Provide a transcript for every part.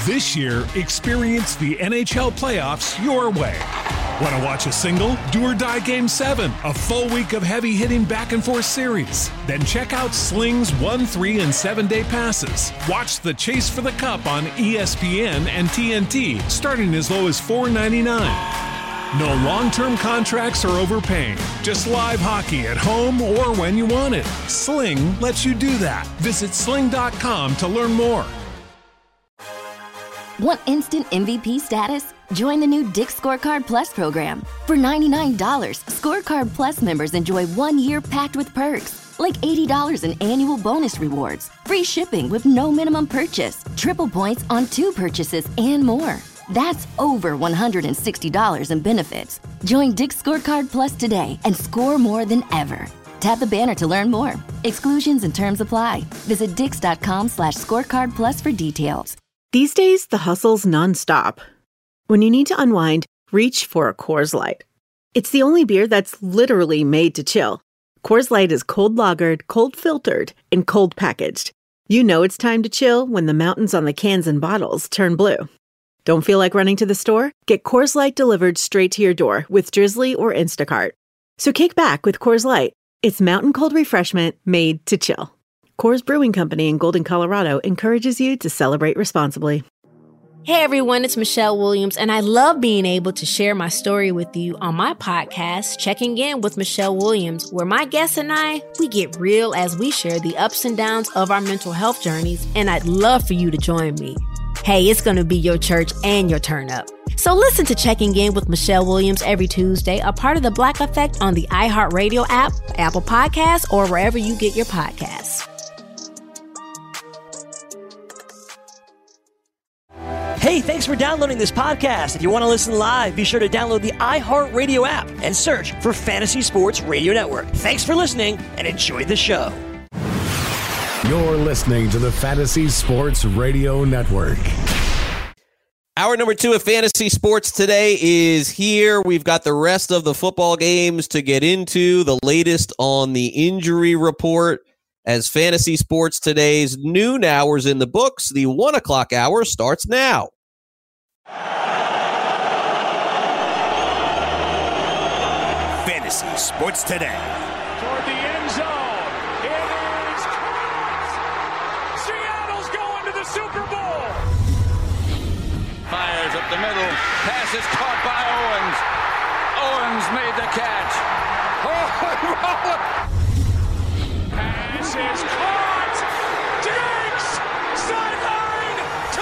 This year, experience the NHL playoffs your way. Want to watch a single? Do or Die Game 7, a full week of heavy-hitting back-and-forth series. Then check out Sling's 1, 3, and 7-day passes. Watch the Chase for the Cup on ESPN and TNT, starting as low as $4.99. No long-term contracts or overpaying. Just live hockey at home or when you want it. Sling lets you do that. Visit sling.com to learn more. Want instant MVP status? Join the new Dick's Scorecard Plus program. For $99, Scorecard Plus members enjoy 1 year packed with perks, like $80 in annual bonus rewards, free shipping with no minimum purchase, triple points on 2 purchases, and more. That's over $160 in benefits. Join Dick's Scorecard Plus today and score more than ever. Tap the banner to learn more. Exclusions and terms apply. Visit dix.com/scorecard plus for details. These days, the hustle's nonstop. When you need to unwind, reach for a Coors Light. It's the only beer that's literally made to chill. Coors Light is cold lagered, cold filtered, and cold packaged. You know it's time to chill when the mountains on the cans and bottles turn blue. Don't feel like running to the store? Get Coors Light delivered straight to your door with Drizzly or Instacart. So kick back with Coors Light. It's mountain cold refreshment made to chill. Coors Brewing Company in Golden, Colorado encourages you to celebrate responsibly. Hey everyone, it's Michelle Williams, and I love being able to share my story with you on my podcast, Checking In with Michelle Williams, where my guests and I, we get real as we share the ups and downs of our mental health journeys, and I'd love for you to join me. Hey, it's going to be your church and your turn up. So listen to Checking In with Michelle Williams every Tuesday, a part of the Black Effect on the iHeartRadio app, Apple Podcasts, or wherever you get your podcasts. Hey, thanks for downloading this podcast. If you want to listen live, be sure to download the iHeartRadio app and search for Fantasy Sports Radio Network. Thanks for listening and enjoy the show. You're listening to the Fantasy Sports Radio Network. Hour number 2 of Fantasy Sports Today is here. We've got the rest of the football games to get into, the latest on the injury report. As Fantasy Sports Today's noon hours in the books, the 1 o'clock hour starts now. Fantasy Sports Today. Toward the end zone. It is caught. Seattle's going to the Super Bowl. Fires up the middle. Pass is caught by Owens. Owens made the catch. Oh, Pass is caught. Diggs. Sideline.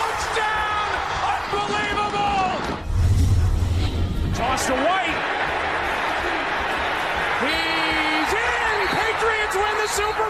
Touchdown. Unbelievable. Toss to White. He's in. Patriots win the Super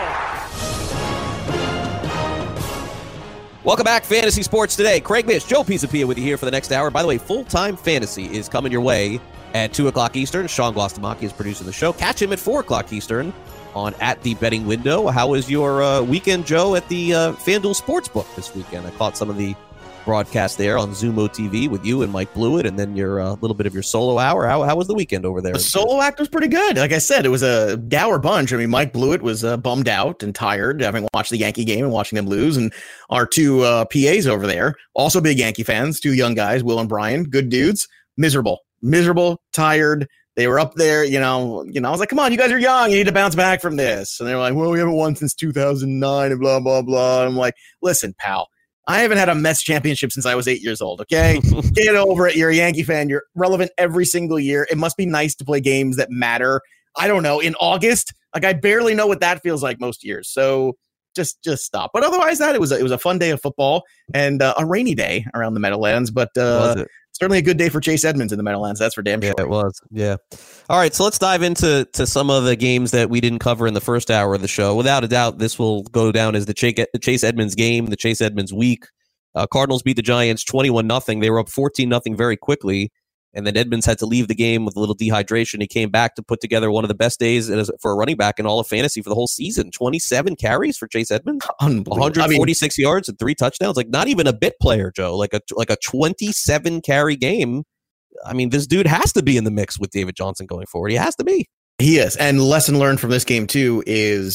Bowl. Welcome back, Fantasy Sports Today. Craig Mish, Joe Pisapia with you here for the next hour. By the way, Full-Time Fantasy is coming your way at 2 o'clock Eastern. Sean Guastamacchi is producing the show. Catch him at 4 o'clock Eastern on At The Betting Window. How was your weekend, Joe, at the FanDuel Sportsbook this weekend? I caught some of the broadcast there on Zumo TV with you and Mike Blewett, and then your little bit of your solo hour. How was the weekend over there? The solo act was pretty good. Like I said, it was a dour bunch. I mean, Mike Blewett was bummed out and tired, having watched the Yankee game and watching them lose. And our 2 PAs over there, also big Yankee fans, 2 young guys, Will and Brian, good dudes, miserable, tired. They were up there, you know, I was like, come on, you guys are young. You need to bounce back from this. And they're like, well, we haven't won since 2009 and blah, blah, blah. And I'm like, listen, pal, I haven't had a Mets championship since I was 8 years old, okay? Get over it. You're a Yankee fan. You're relevant every single year. It must be nice to play games that matter. I don't know, in August? Like, I barely know what that feels like most years. So just stop. But otherwise, it was a fun day of football and a rainy day around the Meadowlands. But certainly a good day for Chase Edmonds in the Meadowlands. That's for damn sure. Yeah, it was. Yeah. All right, so let's dive into some of the games that we didn't cover in the first hour of the show. Without a doubt, this will go down as the Chase Edmonds game, the Chase Edmonds week. Cardinals beat the Giants 21-0. They were up 14-0 very quickly, and then Edmonds had to leave the game with a little dehydration. He came back to put together one of the best days for a running back in all of fantasy for the whole season. 27 carries for Chase Edmonds, 146 yards and 3 touchdowns. Like, not even a bit player, Joe. Like a 27 carry game. I mean, this dude has to be in the mix with David Johnson going forward. He has to be. He is. And lesson learned from this game, too, is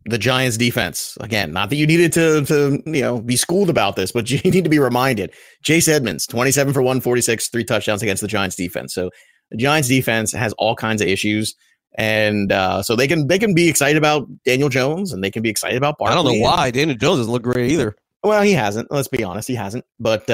the Giants defense. Again, not that you needed to be schooled about this, but you need to be reminded. Chase Edmonds, 27 for 146, 3 touchdowns against the Giants defense. So the Giants defense has all kinds of issues. And so they can be excited about Daniel Jones, and they can be excited about Barkley. I don't know why Daniel Jones doesn't look great either. Well, he hasn't. Let's be honest, he hasn't. But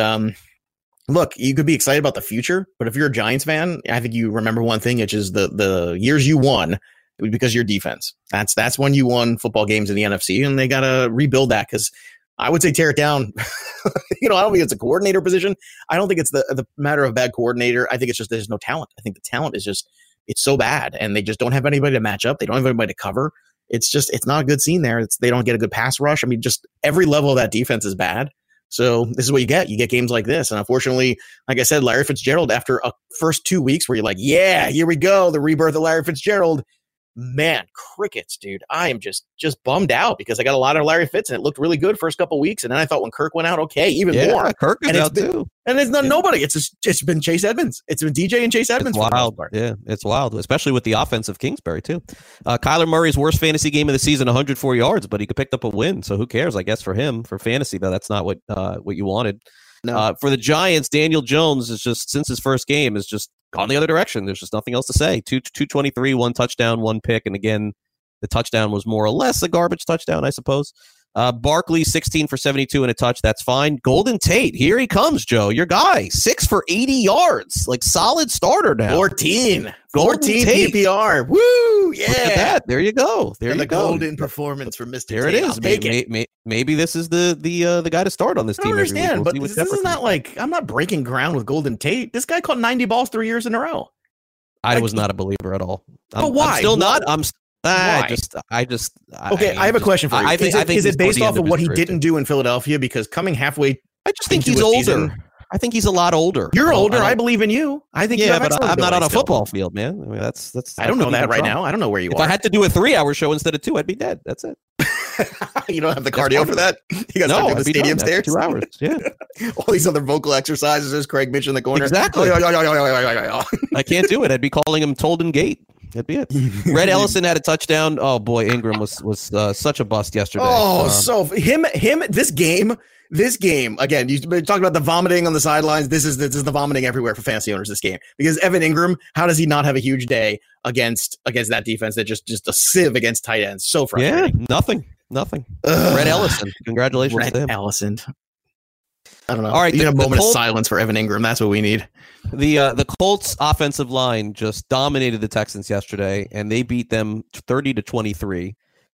look, you could be excited about the future, but if you're a Giants fan, I think you remember one thing, which is the years you won, it was because of your defense. That's when you won football games in the NFC, and they got to rebuild that, because I would say tear it down. I don't think it's a coordinator position. I don't think it's the matter of bad coordinator. I think it's just there's no talent. I think the talent is just it's so bad, and they just don't have anybody to match up. They don't have anybody to cover. It's not a good scene there. They don't get a good pass rush. I mean, just every level of that defense is bad. So this is what you get. You get games like this. And unfortunately, like I said, Larry Fitzgerald, after a first 2 weeks where you're like, yeah, here we go, the rebirth of Larry Fitzgerald. Man, crickets, dude. I am just bummed out because I got a lot of Larry Fitz and it looked really good first couple of weeks. And then I thought when Kirk went out, okay, even more. Kirk is out too. And it's not nobody. It's been Chase Edmonds. It's been DJ and Chase Edmonds. It's wild. Yeah, it's wild, especially with the offense of Kingsbury too. Kyler Murray's worst fantasy game of the season, 104 yards, but he picked up a win. So who cares? I guess for him, for fantasy, though, that's not what you wanted. No. For the Giants, Daniel Jones is just, since his first game, is just gone the other direction. There's just nothing else to say. 223, 1 touchdown, 1 pick. And again, the touchdown was more or less a garbage touchdown, I suppose. Barkley, 16 for 72 and a touch. That's fine. Golden Tate, here he comes, Joe. Your guy, 6 for 80 yards. Like, solid starter now. 14 PPR. Woo! Yeah. Look at that. There you go. There you go. Golden performance for Mr. There Tate. it is. Maybe this is the guy to start on this team. I don't understand, every week. But this is not like, I'm not breaking ground with Golden Tate. This guy caught 90 balls 3 years in a row. I was not a believer at all. But why? I'm still not. I have a question for you. Is it based off of what he didn't do in Philadelphia? Because coming halfway, I just think he's older. I think he's a lot older. You're older. I believe in you. I think. Yeah, but I'm not on a football field, man. I mean, that's. I don't know that right now. I don't know where you are. If I had to do a 3-hour show instead of 2, I'd be dead. That's it. You don't have the cardio for that? You got to do the stadium stairs. 2 hours. Yeah. All these other vocal exercises. There's Craig Mitch in the corner. Exactly. I can't do it. I'd be calling him Tolden Gate. That'd be it. Red Ellison had a touchdown. Oh boy, Ingram was such a bust yesterday. So him. This game again. You talked about the vomiting on the sidelines. This is the vomiting everywhere for fantasy owners. This game, because Evan Ingram, how does he not have a huge day against that defense that just a sieve against tight ends? So frustrating. Yeah, nothing. Red Ellison, congratulations to him. Ellison. I don't know. All right, a moment of silence for Evan Ingram. That's what we need. The Colts offensive line just dominated the Texans yesterday, and they beat them 30-23.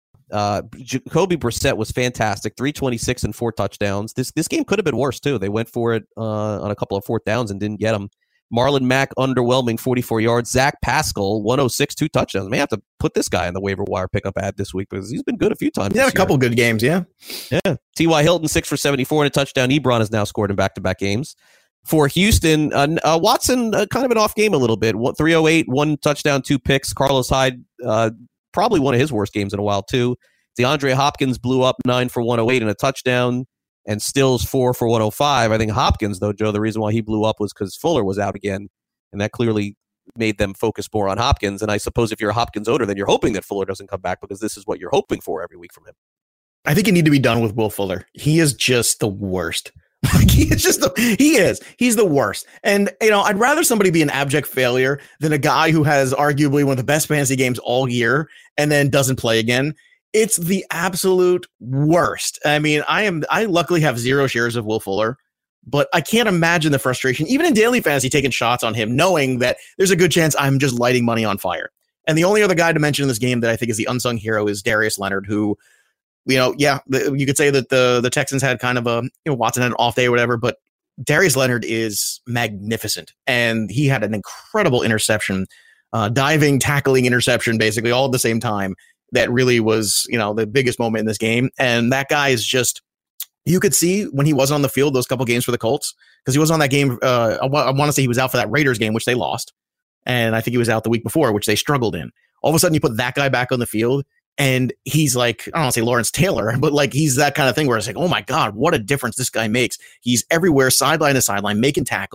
Jacoby Brissett was fantastic, 326 and 4 touchdowns. This game could have been worse too. They went for it on a couple of 4th downs and didn't get them. Marlon Mack, underwhelming, 44 yards. Zach Pascal, 106, 2 touchdowns. May have to put this guy on the waiver wire pickup ad this week because he's been good a few times. He had a couple good games, yeah. Yeah. T.Y. Hilton, 6 for 74 and a touchdown. Ebron has now scored in back-to-back games. For Houston, Watson, kind of an off game a little bit. 308, 1 touchdown, 2 picks. Carlos Hyde, probably one of his worst games in a while, too. DeAndre Hopkins blew up 9 for 108 and a touchdown, and Stills 4 for 105. I think Hopkins, though, Joe, the reason why he blew up was because Fuller was out again, and that clearly made them focus more on Hopkins. And I suppose if you're a Hopkins owner, then you're hoping that Fuller doesn't come back because this is what you're hoping for every week from him. I think you need to be done with Will Fuller. He is just the worst. He's the worst. And, I'd rather somebody be an abject failure than a guy who has arguably one of the best fantasy games all year and then doesn't play again. It's the absolute worst. I mean, I luckily have 0 shares of Will Fuller, but I can't imagine the frustration, even in daily fantasy, taking shots on him, knowing that there's a good chance I'm just lighting money on fire. And the only other guy to mention in this game that I think is the unsung hero is Darius Leonard, who, you could say that the Texans had kind of Watson had an off day or whatever, but Darius Leonard is magnificent. And he had an incredible interception, diving, tackling interception, basically all at the same time. That really was, the biggest moment in this game. And that guy is just, you could see when he wasn't on the field, those couple games for the Colts, because he was on that game. I want to say he was out for that Raiders game, which they lost. And I think he was out the week before, which they struggled in. All of a sudden you put that guy back on the field and he's like, I don't want to say Lawrence Taylor, but like he's that kind of thing where it's like, oh my God, what a difference this guy makes. He's everywhere, sideline to sideline, making tackles,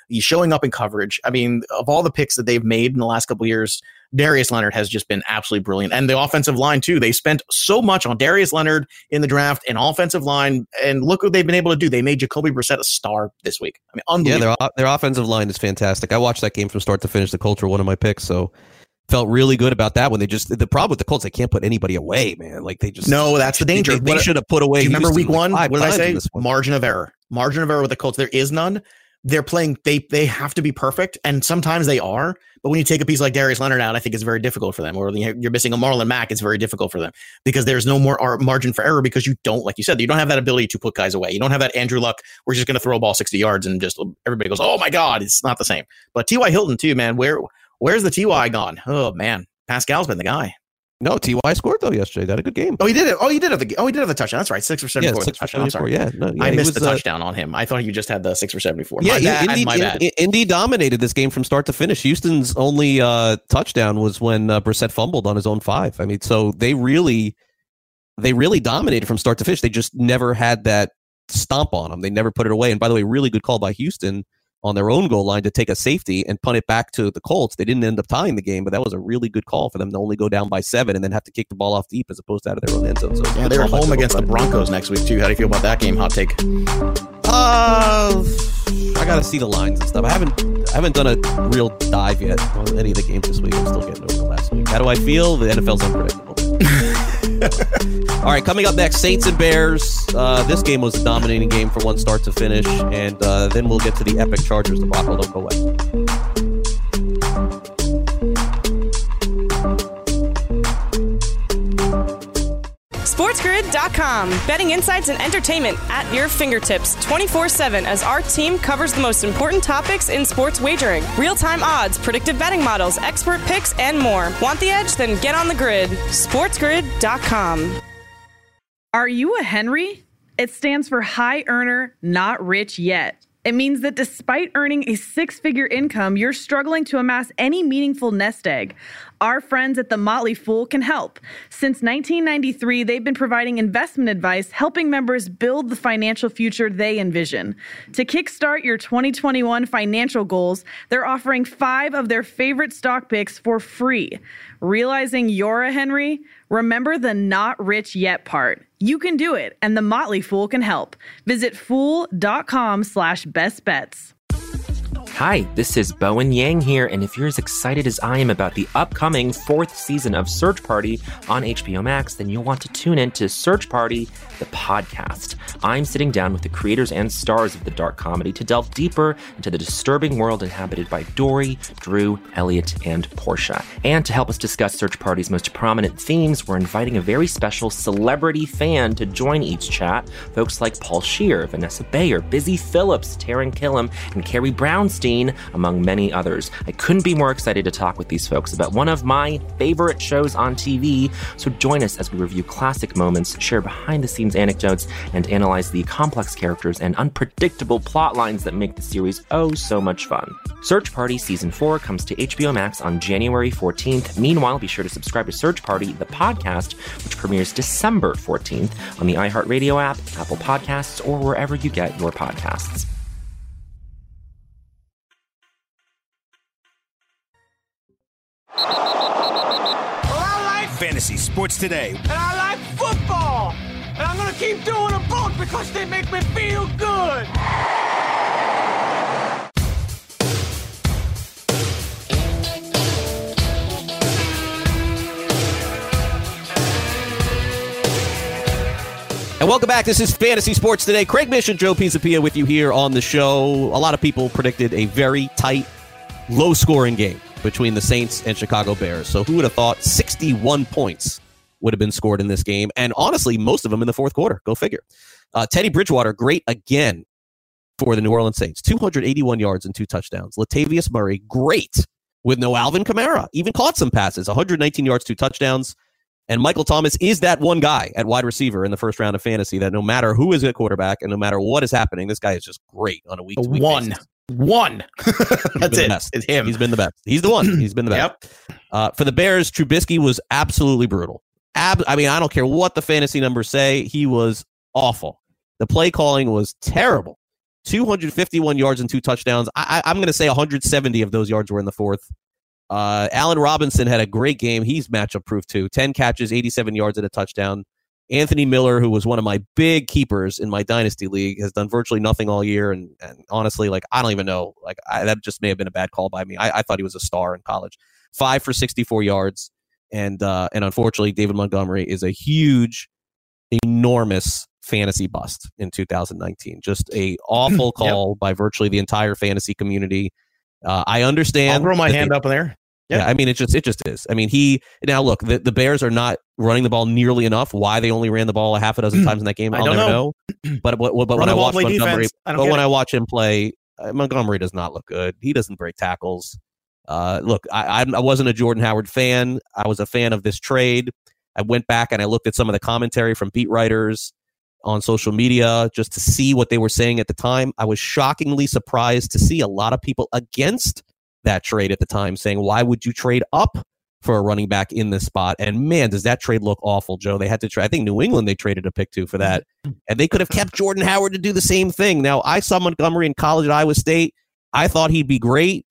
He's showing up in coverage. I mean, of all the picks that they've made in the last couple of years, Darius Leonard has just been absolutely brilliant. And the offensive line, too. They spent so much on Darius Leonard in the draft and offensive line. And look what they've been able to do. They made Jacoby Brissett a star this week. I mean, unbelievable. Yeah, their offensive line is fantastic. I watched that game from start to finish. The Colts were one of my picks, so felt really good about that one. The problem with the Colts, they can't put anybody away, man. Like no, that's the danger. They should have put away. Do you remember Houston week one? Like what did I say? Margin of error with the Colts. There is none. They're playing. They have to be perfect, and sometimes they are. But when you take a piece like Darius Leonard out, I think it's very difficult for them. Or you're missing a Marlon Mack, it's very difficult for them because there's no more margin for error because you don't, like you said, you don't have that ability to put guys away. You don't have that Andrew Luck. We're just going to throw a ball 60 yards and just everybody goes, oh my God, it's not the same. But T.Y. Hilton too, man. Where's the T.Y. gone? Oh man. Pascal's been the guy. No, T.Y. scored though yesterday. He had a good game. Oh, he did it. He did have the touchdown. That's right. 6 for 74. Yeah, 6 for 74. Yeah, I missed the touchdown on him. I thought you just had the 6 for 74. My bad. Indy dominated this game from start to finish. Houston's only touchdown was when Brissett fumbled on his own 5. I mean, so they really dominated from start to finish. They just never had that stomp on them. They never put it away. And by the way, really good call by Houston on their own goal line to take a safety and punt it back to the Colts. They didn't end up tying the game, but that was a really good call for them to only go down by 7 and then have to kick the ball off deep as opposed to out of their own end zone. So yeah, they're home against the Broncos next week too. How do you feel about that game? Hot take. I gotta see the lines and stuff. I haven't done a real dive yet on any of the games this week. I'm still getting over the last week. How do I feel? The NFL's unpredictable. All right, coming up next, Saints and Bears. This game was a dominating game from one start to finish, and then we'll get to the epic Chargers debacle. Don't go away. SportsGrid.com. Betting insights and entertainment at your fingertips 24/7 as our team covers the most important topics in sports wagering. Real-time odds, predictive betting models, expert picks, and more. Want the edge? Then get on the grid. SportsGrid.com. Are you a Henry? It stands for high earner, not rich yet. It means that despite earning a 6-figure income, you're struggling to amass any meaningful nest egg. Our friends at The Motley Fool can help. Since 1993, they've been providing investment advice, helping members build the financial future they envision. To kickstart your 2021 financial goals, they're offering 5 of their favorite stock picks for free. Realizing you're a Henry? Remember the not rich yet part. You can do it, and The Motley Fool can help. Visit fool.com/best bets. Hi, this is Bowen Yang here, and if you're as excited as I am about the upcoming 4th season of Search Party on HBO Max, then you'll want to tune in to Search Party, the podcast. I'm sitting down with the creators and stars of the dark comedy to delve deeper into the disturbing world inhabited by Dory, Drew, Elliot, and Portia. And to help us discuss Search Party's most prominent themes, we're inviting a very special celebrity fan to join each chat. Folks like Paul Scheer, Vanessa Bayer, Busy Phillips, Taran Killam, and Carrie Brownstein, among many others. I couldn't be more excited to talk with these folks about one of my favorite shows on TV. So join us as we review classic moments, share behind-the-scenes anecdotes, and analyze the complex characters and unpredictable plot lines that make the series oh so much fun. Search Party Season 4 comes to HBO Max on January 14th. Meanwhile, be sure to subscribe to Search Party, the podcast, which premieres December 14th on the iHeartRadio app, Apple Podcasts, or wherever you get your podcasts. Fantasy Sports Today. And I like football. And I'm going to keep doing them both because they make me feel good. And welcome back. This is Fantasy Sports Today. Craig Mish and Joe Pisapia with you here on the show. A lot of people predicted a very tight, low-scoring game between the Saints and Chicago Bears. So who would have thought 61 points would have been scored in this game? And honestly, most of them in the fourth quarter. Go figure. Teddy Bridgewater, great again for the New Orleans Saints. 281 yards and 2 touchdowns. Latavius Murray, great with no Alvin Kamara. Even caught some passes. 119 yards, 2 touchdowns. And Michael Thomas is that one guy at wide receiver in the first round of fantasy that no matter who is at quarterback and no matter what is happening, this guy is just great on a week-to-week basis. One. That's it. It's him. He's been the best. He's the one. He's been the best. Yep. For the Bears, Trubisky was absolutely brutal. I mean, I don't care what the fantasy numbers say. He was awful. The play calling was terrible. 251 yards and 2 touchdowns. I'm going to say 170 of those yards were in the fourth. Allen Robinson had a great game. He's matchup proof too. 10 catches, 87 yards and a touchdown. Anthony Miller, who was one of my big keepers in my dynasty league, has done virtually nothing all year. And honestly, like, I don't even know. Like, that just may have been a bad call by me. I thought he was a star in college. 5 for 64 yards. And unfortunately, David Montgomery is a huge, enormous fantasy bust in 2019. Just a awful call by virtually the entire fantasy community. I understand. I'll throw my hand up in there. Yeah, I mean, it just is. I mean, now look, the Bears are not running the ball nearly enough. Why they only ran the ball a half a dozen times in that game, I'll never know. But when I watch Montgomery, when I watch him play, Montgomery does not look good. He doesn't break tackles. Look, I wasn't a Jordan Howard fan. I was a fan of this trade. I went back and I looked at some of the commentary from beat writers on social media just to see what they were saying at the time. I was shockingly surprised to see a lot of people against that trade at the time, saying, why would you trade up for a running back in this spot? And man, does that trade look awful, Joe. They had to trade. I think New England, they traded a pick 2 for that. And they could have kept Jordan Howard to do the same thing. Now, I saw Montgomery in college at Iowa State. I thought he'd be great,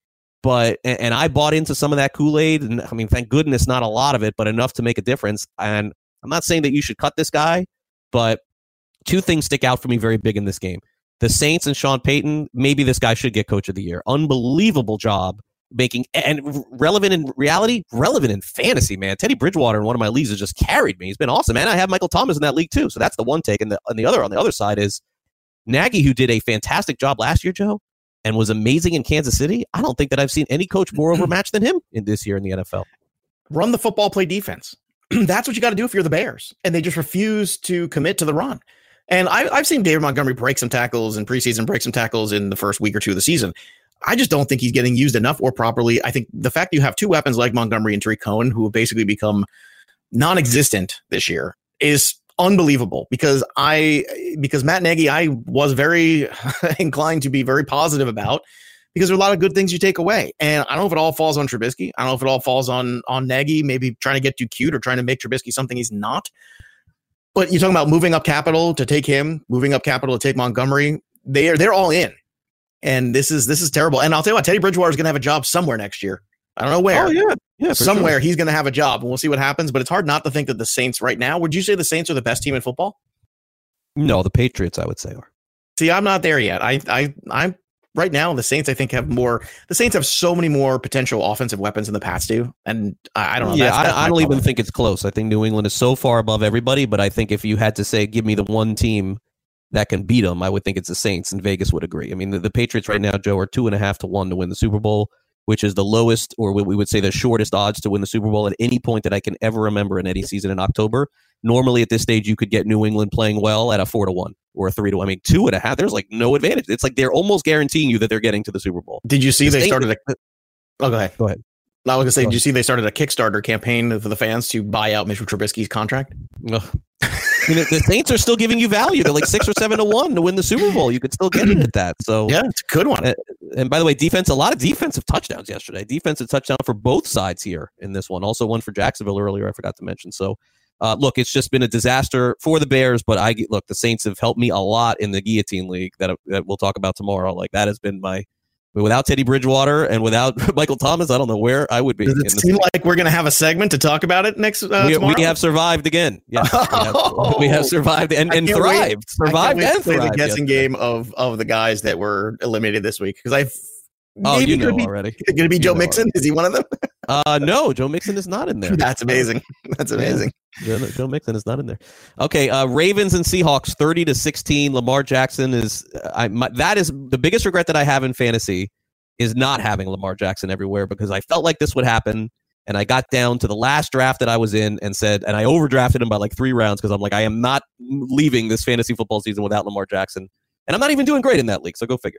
and I bought into some of that Kool-Aid. And I mean, thank goodness, not a lot of it, but enough to make a difference. And I'm not saying that you should cut this guy, but 2 things stick out for me very big in this game. The Saints and Sean Payton, maybe this guy should get coach of the year. Unbelievable job making, and relevant in reality, relevant in fantasy, man. Teddy Bridgewater in one of my leagues has just carried me. He's been awesome. And I have Michael Thomas in that league too. So that's the one take. And on the other side is Nagy, who did a fantastic job last year, Joe, and was amazing in Kansas City. I don't think that I've seen any coach more overmatched than him in this year in the NFL. Run the football, play defense. That's what you got to do if you're the Bears. And they just refuse to commit to the run. And I've seen David Montgomery break some tackles in preseason, break some tackles in the first week or 2 of the season. I just don't think he's getting used enough or properly. I think the fact that you have 2 weapons like Montgomery and Tariq Cohen, who have basically become non-existent this year, is unbelievable because Matt Nagy, I was very inclined to be very positive about, because there are a lot of good things you take away. And I don't know if it all falls on Trubisky. I don't know if it all falls on Nagy, maybe trying to get too cute or trying to make Trubisky something he's not. But you're talking about moving up capital to take him, moving up capital to take Montgomery. They're all in. And this is terrible. And I'll tell you what, Teddy Bridgewater is going to have a job somewhere next year. I don't know where. Oh, yeah. Somewhere he's going to have a job, and we'll see what happens. But it's hard not to think that the Saints right now, would you say the Saints are the best team in football? No, the Patriots, I would say, are. See, I'm not there yet. I'm right now. The Saints, I think, have more. The Saints have so many more potential offensive weapons than the Pats do, and I don't know. Yeah, I don't even think it's close. I think New England is so far above everybody. But I think if you had to say, give me the one team that can beat them, I would think it's the Saints, and Vegas would agree. I mean, the Patriots right now, Joe, are 2.5 to 1 to win the Super Bowl, which is the lowest, or we would say the shortest odds to win the Super Bowl at any point that I can ever remember in any season in October. Normally at this stage, you could get New England playing well at a 4 to 1 or a 3 to 1. I mean, 2.5, there's like no advantage. It's like they're almost guaranteeing you that they're getting to the Super Bowl. Did you see they started go ahead. Go ahead. I was going to say, did you see they started a Kickstarter campaign for the fans to buy out Mitchell Trubisky's contract? No. I mean, the Saints are still giving you value. They're like 6 or 7 to 1 to win the Super Bowl. You could still get it at that. So yeah, it's a good one. And by the way, a lot of defensive touchdowns yesterday. Defensive touchdown for both sides here in this one. Also one for Jacksonville earlier, I forgot to mention. So look, it's just been a disaster for the Bears. But the Saints have helped me a lot in the Guillotine League that we'll talk about tomorrow. Like, that has been without Teddy Bridgewater and without Michael Thomas, I don't know where I would be. Does it seem like we're going to have a segment to talk about it next tomorrow? We have survived again. Yes, we have survived and thrived. Survived and play thrived. The guessing game of the guys that were eliminated this week, because already. Going to be Joe Mixon? Is he one of them? No, Joe Mixon is not in there. That's amazing. That's amazing. Yeah, Joe Mixon is not in there. Okay, Ravens and Seahawks 30-16. Lamar Jackson is that is the biggest regret that I have in fantasy, is not having Lamar Jackson everywhere, because I felt like this would happen, and I got down to the last draft that I was in and I overdrafted him by like 3 rounds, because I'm like, I am not leaving this fantasy football season without Lamar Jackson. And I'm not even doing great in that league, so go figure.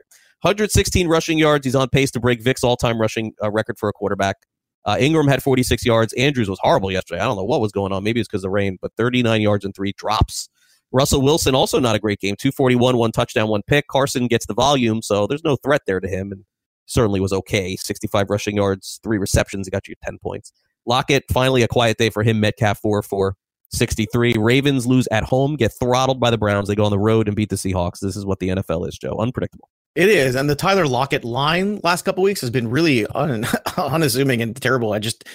116 rushing yards. He's on pace to break Vic's all-time rushing record for a quarterback. Ingram had 46 yards. Andrews was horrible yesterday. I don't know what was going on. Maybe it's because of rain, but 39 yards and 3 drops. Russell Wilson, also not a great game. 241, 1 touchdown, 1 pick. Carson gets the volume, so there's no threat there to him, and certainly was okay. 65 rushing yards, 3 receptions. He got you 10 points. Lockett, finally a quiet day for him. Metcalf 4 for 63. Ravens lose at home, get throttled by the Browns. They go on the road and beat the Seahawks. This is what the NFL is, Joe. Unpredictable. It is. And the Tyler Lockett line last couple of weeks has been really unassuming and terrible.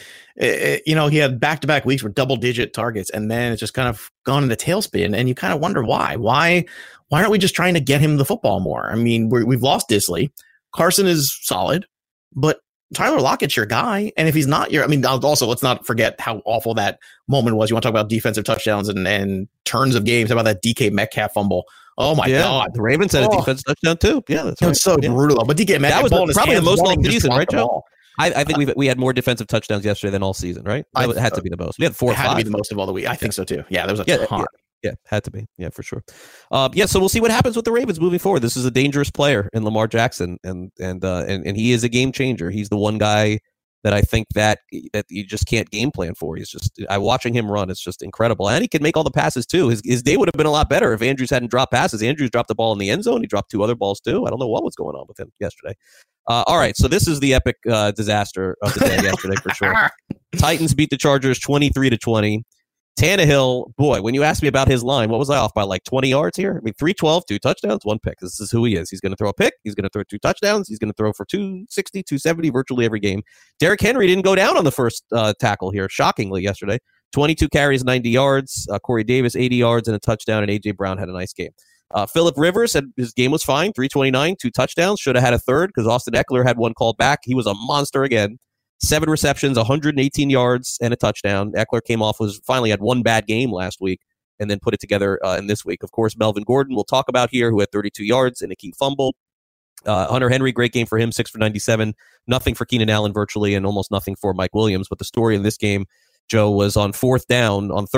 He had back-to-back weeks with double-digit targets, and then it's just kind of gone in a tailspin, and you kind of wonder why. Why aren't we just trying to get him the football more? I mean, we've lost Disley. Carson is solid, but Tyler Lockett's your guy. And if he's not also, let's not forget how awful that moment was. You want to talk about defensive touchdowns and turns of games. How about that DK Metcalf fumble? Oh my God. The Ravens had a defensive touchdown too. Yeah, that's right. It's so brutal. But DK Metcalf, that was probably the most all season, right, Joe? I think we had more defensive touchdowns yesterday than all season, right? It had to be the most. We had 4 or 5. Had to be the most of all the week. I think so too. Yeah, there was a ton. Yeah, had to be. Yeah, for sure. So we'll see what happens with the Ravens moving forward. This is a dangerous player in Lamar Jackson, and he is a game changer. He's the one guy that I think that you just can't game plan for. He's just, watching him run, it's just incredible. And he can make all the passes too. His day would have been a lot better if Andrews hadn't dropped passes. Andrews dropped the ball in the end zone. He dropped 2 other balls too. I don't know what was going on with him yesterday. All right, so this is the epic disaster of the day yesterday for sure. Titans beat the Chargers 23-20. Tannehill, boy, when you asked me about his line, what was I off by, like 20 yards here? I mean, 312, 2 touchdowns, 1 pick. This is who he is. He's going to throw a pick. He's going to throw 2 touchdowns. He's going to throw for 260, 270 virtually every game. Derrick Henry didn't go down on the first tackle here, shockingly, yesterday. 22 carries, 90 yards. Corey Davis, 80 yards and a touchdown, and A.J. Brown had a nice game. Phillip Rivers said his game was fine, 329, 2 touchdowns. Should have had a third because Austin Eckler had 1 called back. He was a monster again. 7 receptions, 118 yards, and a touchdown. Eckler finally had 1 bad game last week and then put it together in this week. Of course, Melvin Gordon we'll talk about here, who had 32 yards and a key fumble. Hunter Henry, great game for him, 6 for 97. Nothing for Keenan Allen virtually, and almost nothing for Mike Williams. But the story in this game, Joe, was on second down and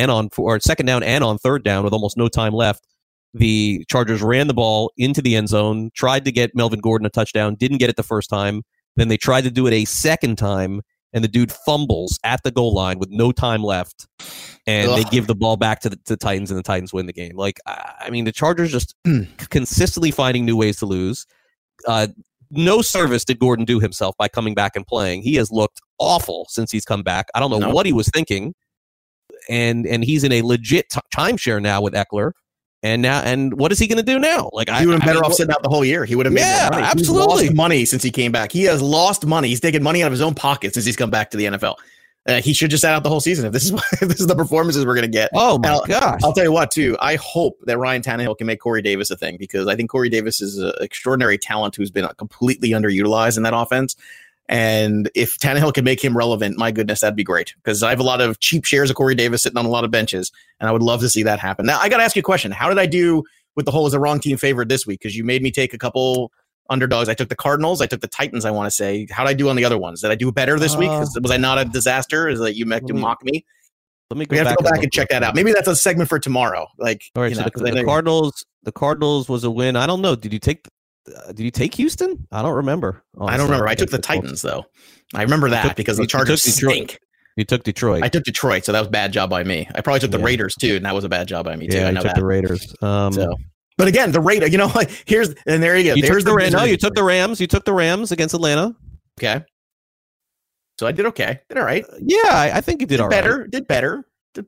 on third down with almost no time left. The Chargers ran the ball into the end zone, tried to get Melvin Gordon a touchdown, didn't get it the first time. Then they tried to do it a second time, and the dude fumbles at the goal line with no time left, and they give the ball back to the Titans, and the Titans win the game. The Chargers just consistently finding new ways to lose. No service did Gordon do himself by coming back and playing. He has looked awful since he's come back. I don't know what he was thinking, and he's in a legit timeshare now with Eckler. And what is he going to do now? He would have been better off sitting out the whole year. He would have made more money. Absolutely. He's lost money since he came back. He has lost money. He's taken money out of his own pocket since he's come back to the NFL. He should just sat out the whole season if this is the performances we're going to get. Oh my gosh! I'll tell you what, too. I hope that Ryan Tannehill can make Corey Davis a thing, because I think Corey Davis is an extraordinary talent who's been completely underutilized in that offense. And if Tannehill can make him relevant, my goodness, that'd be great, because I have a lot of cheap shares of Corey Davis sitting on a lot of benches, and I would love to see that happen. Now, I got to ask you a question. How did I do with the whole as a wrong team favorite this week? Because you made me take a couple underdogs. I took the Cardinals. I took the Titans, I want to say. How did I do on the other ones? Did I do better this week? Was I not a disaster? Is that you meant to mock me? Let me go back and check that out. Maybe that's a segment for tomorrow. All right, so the Cardinals was a win. I don't know. Did you take Houston? I don't remember. Honestly. I don't remember. I took the Titans, though. I remember that because the Chargers stink. You took Detroit. I took Detroit, so that was a bad job by me. I probably took the Raiders, too, and that was a bad job by me, too. Yeah, I know took the Raiders. But again, the Raiders, there you go. You took the Rams. You took the Rams against Atlanta. Okay. So I did okay. Did all right. Yeah, I think you did all right. Did better.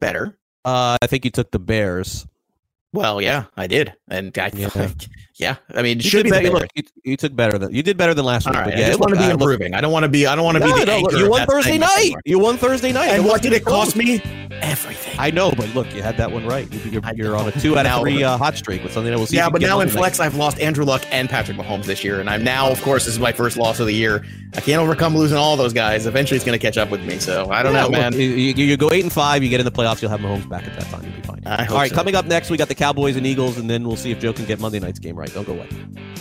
I think you took the Bears. Well, yeah, I did, and yeah. I mean, it you should be better. Look, you did better than last week. Right, but yeah, I just want to be improving. I don't want to be. The anchor. You won Thursday night. You won Thursday night. And what did it cost me? Everything. I know, but look, you had that one right. You're on a 2 out of 3 hot streak with something that we'll see. Yeah, but now in flex, I've lost Andrew Luck and Patrick Mahomes this year, and I'm now, of course, this is my first loss of the year. I can't overcome losing all those guys. Eventually, it's going to catch up with me. So I don't know, man. You go 8-5. You get in the playoffs. You'll have Mahomes back at that time. You'll be fine. All right, coming up next, we got the Cowboys and Eagles, and then we'll see if Joe can get Monday night's game right. Don't go away.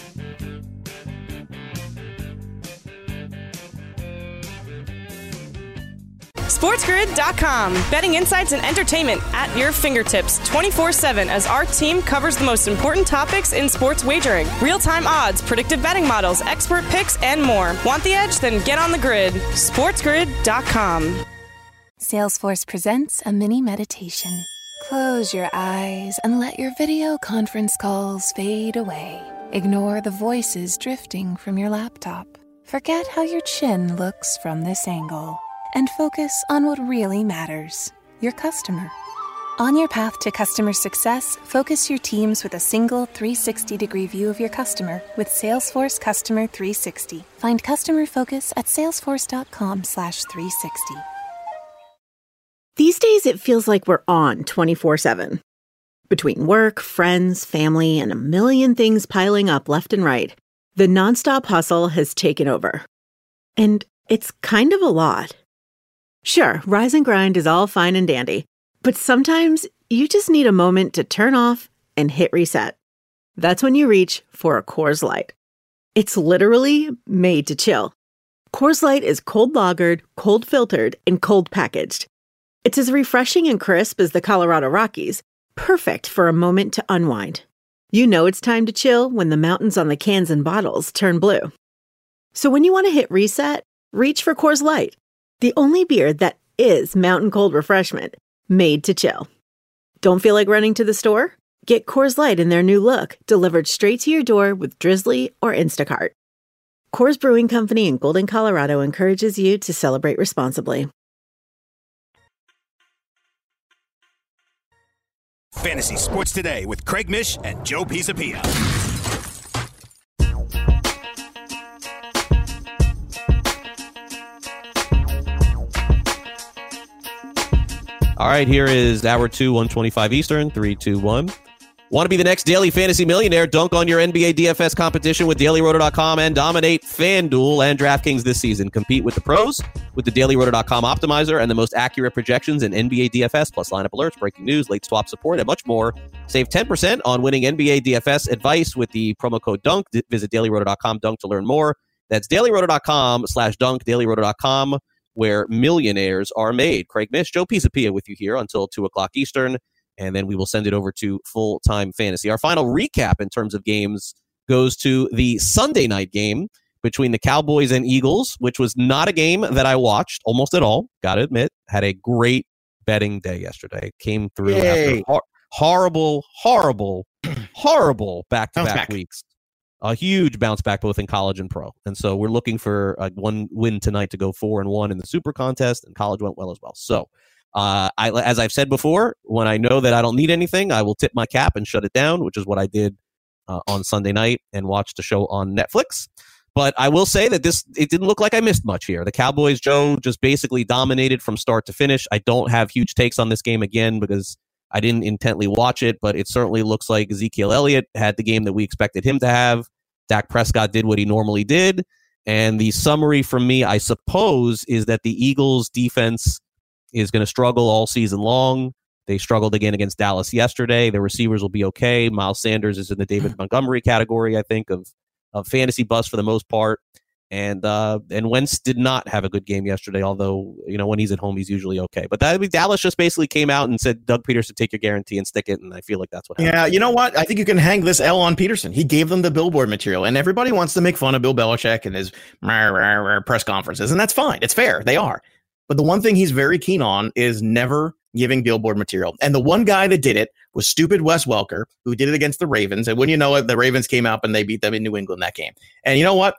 SportsGrid.com. Betting insights and entertainment at your fingertips 24/7 as our team covers the most important topics in sports wagering. Real-time odds, predictive betting models, expert picks, and more. Want the edge? Then get on the grid. SportsGrid.com. Salesforce presents a mini meditation. Close your eyes and let your video conference calls fade away. Ignore the voices drifting from your laptop. Forget how your chin looks from this angle. And focus on what really matters, your customer. On your path to customer success, focus your teams with a single 360-degree view of your customer with Salesforce Customer 360. Find customer focus at salesforce.com/360. These days, it feels like we're on 24/7. Between work, friends, family, and a million things piling up left and right, the nonstop hustle has taken over. And it's kind of a lot. Sure, rise and grind is all fine and dandy, but sometimes you just need a moment to turn off and hit reset. That's when you reach for a Coors Light. It's literally made to chill. Coors Light is cold lagered, cold filtered, and cold packaged. It's as refreshing and crisp as the Colorado Rockies, perfect for a moment to unwind. You know it's time to chill when the mountains on the cans and bottles turn blue. So when you want to hit reset, reach for Coors Light, the only beer that is mountain cold refreshment, made to chill. Don't feel like running to the store? Get Coors Light in their new look, delivered straight to your door with Drizzly or Instacart. Coors Brewing Company in Golden, Colorado encourages you to celebrate responsibly. Fantasy Sports Today with Craig Mish and Joe Pisapia. All right, here is hour 2, 1:25 Eastern, 3, 2, 1. Want to be the next daily fantasy millionaire? Dunk on your NBA DFS competition with DailyRoto.com and dominate FanDuel and DraftKings this season. Compete with the pros with the DailyRoto.com optimizer and the most accurate projections in NBA DFS, plus lineup alerts, breaking news, late swap support, and much more. Save 10% on winning NBA DFS advice with the promo code DUNK. Visit DailyRoto.com Dunk to learn more. That's DailyRoto.com/Dunk, DailyRoto.com, where millionaires are made. Craig Mish, Joe Pisapia with you here until 2 o'clock Eastern. And then we will send it over to Full-Time Fantasy. Our final recap in terms of games goes to the Sunday night game between the Cowboys and Eagles, which was not a game that I watched almost at all. Got to admit, had a great betting day yesterday. Came through after horrible back-to-back weeks. A huge bounce back both in college and pro. And so we're looking for one win tonight to go 4-1 in the Super Contest, and college went well as well. So as I've said before, when I know that I don't need anything, I will tip my cap and shut it down, which is what I did on Sunday night and watched the show on Netflix. But I will say that it didn't look like I missed much here. The Cowboys, Joe, just basically dominated from start to finish. I don't have huge takes on this game again because I didn't intently watch it, but it certainly looks like Ezekiel Elliott had the game that we expected him to have. Dak Prescott did what he normally did. And the summary from me, I suppose, is that the Eagles defense is going to struggle all season long. They struggled again against Dallas yesterday. Their receivers will be okay. Miles Sanders is in the David Montgomery category, I think, of fantasy bust for the most part. And Wentz did not have a good game yesterday, although, when he's at home, he's usually okay. But Dallas just basically came out and said, Doug Peterson, take your guarantee and stick it. And I feel like that's what happened. Yeah, you know what? I think you can hang this L on Peterson. He gave them the billboard material, and everybody wants to make fun of Bill Belichick and his press conferences. And that's fine. It's fair. They are. But the one thing he's very keen on is never giving billboard material. And the one guy that did it was stupid Wes Welker, who did it against the Ravens. And when you know it, the Ravens came up and they beat them in New England that game. And you know what?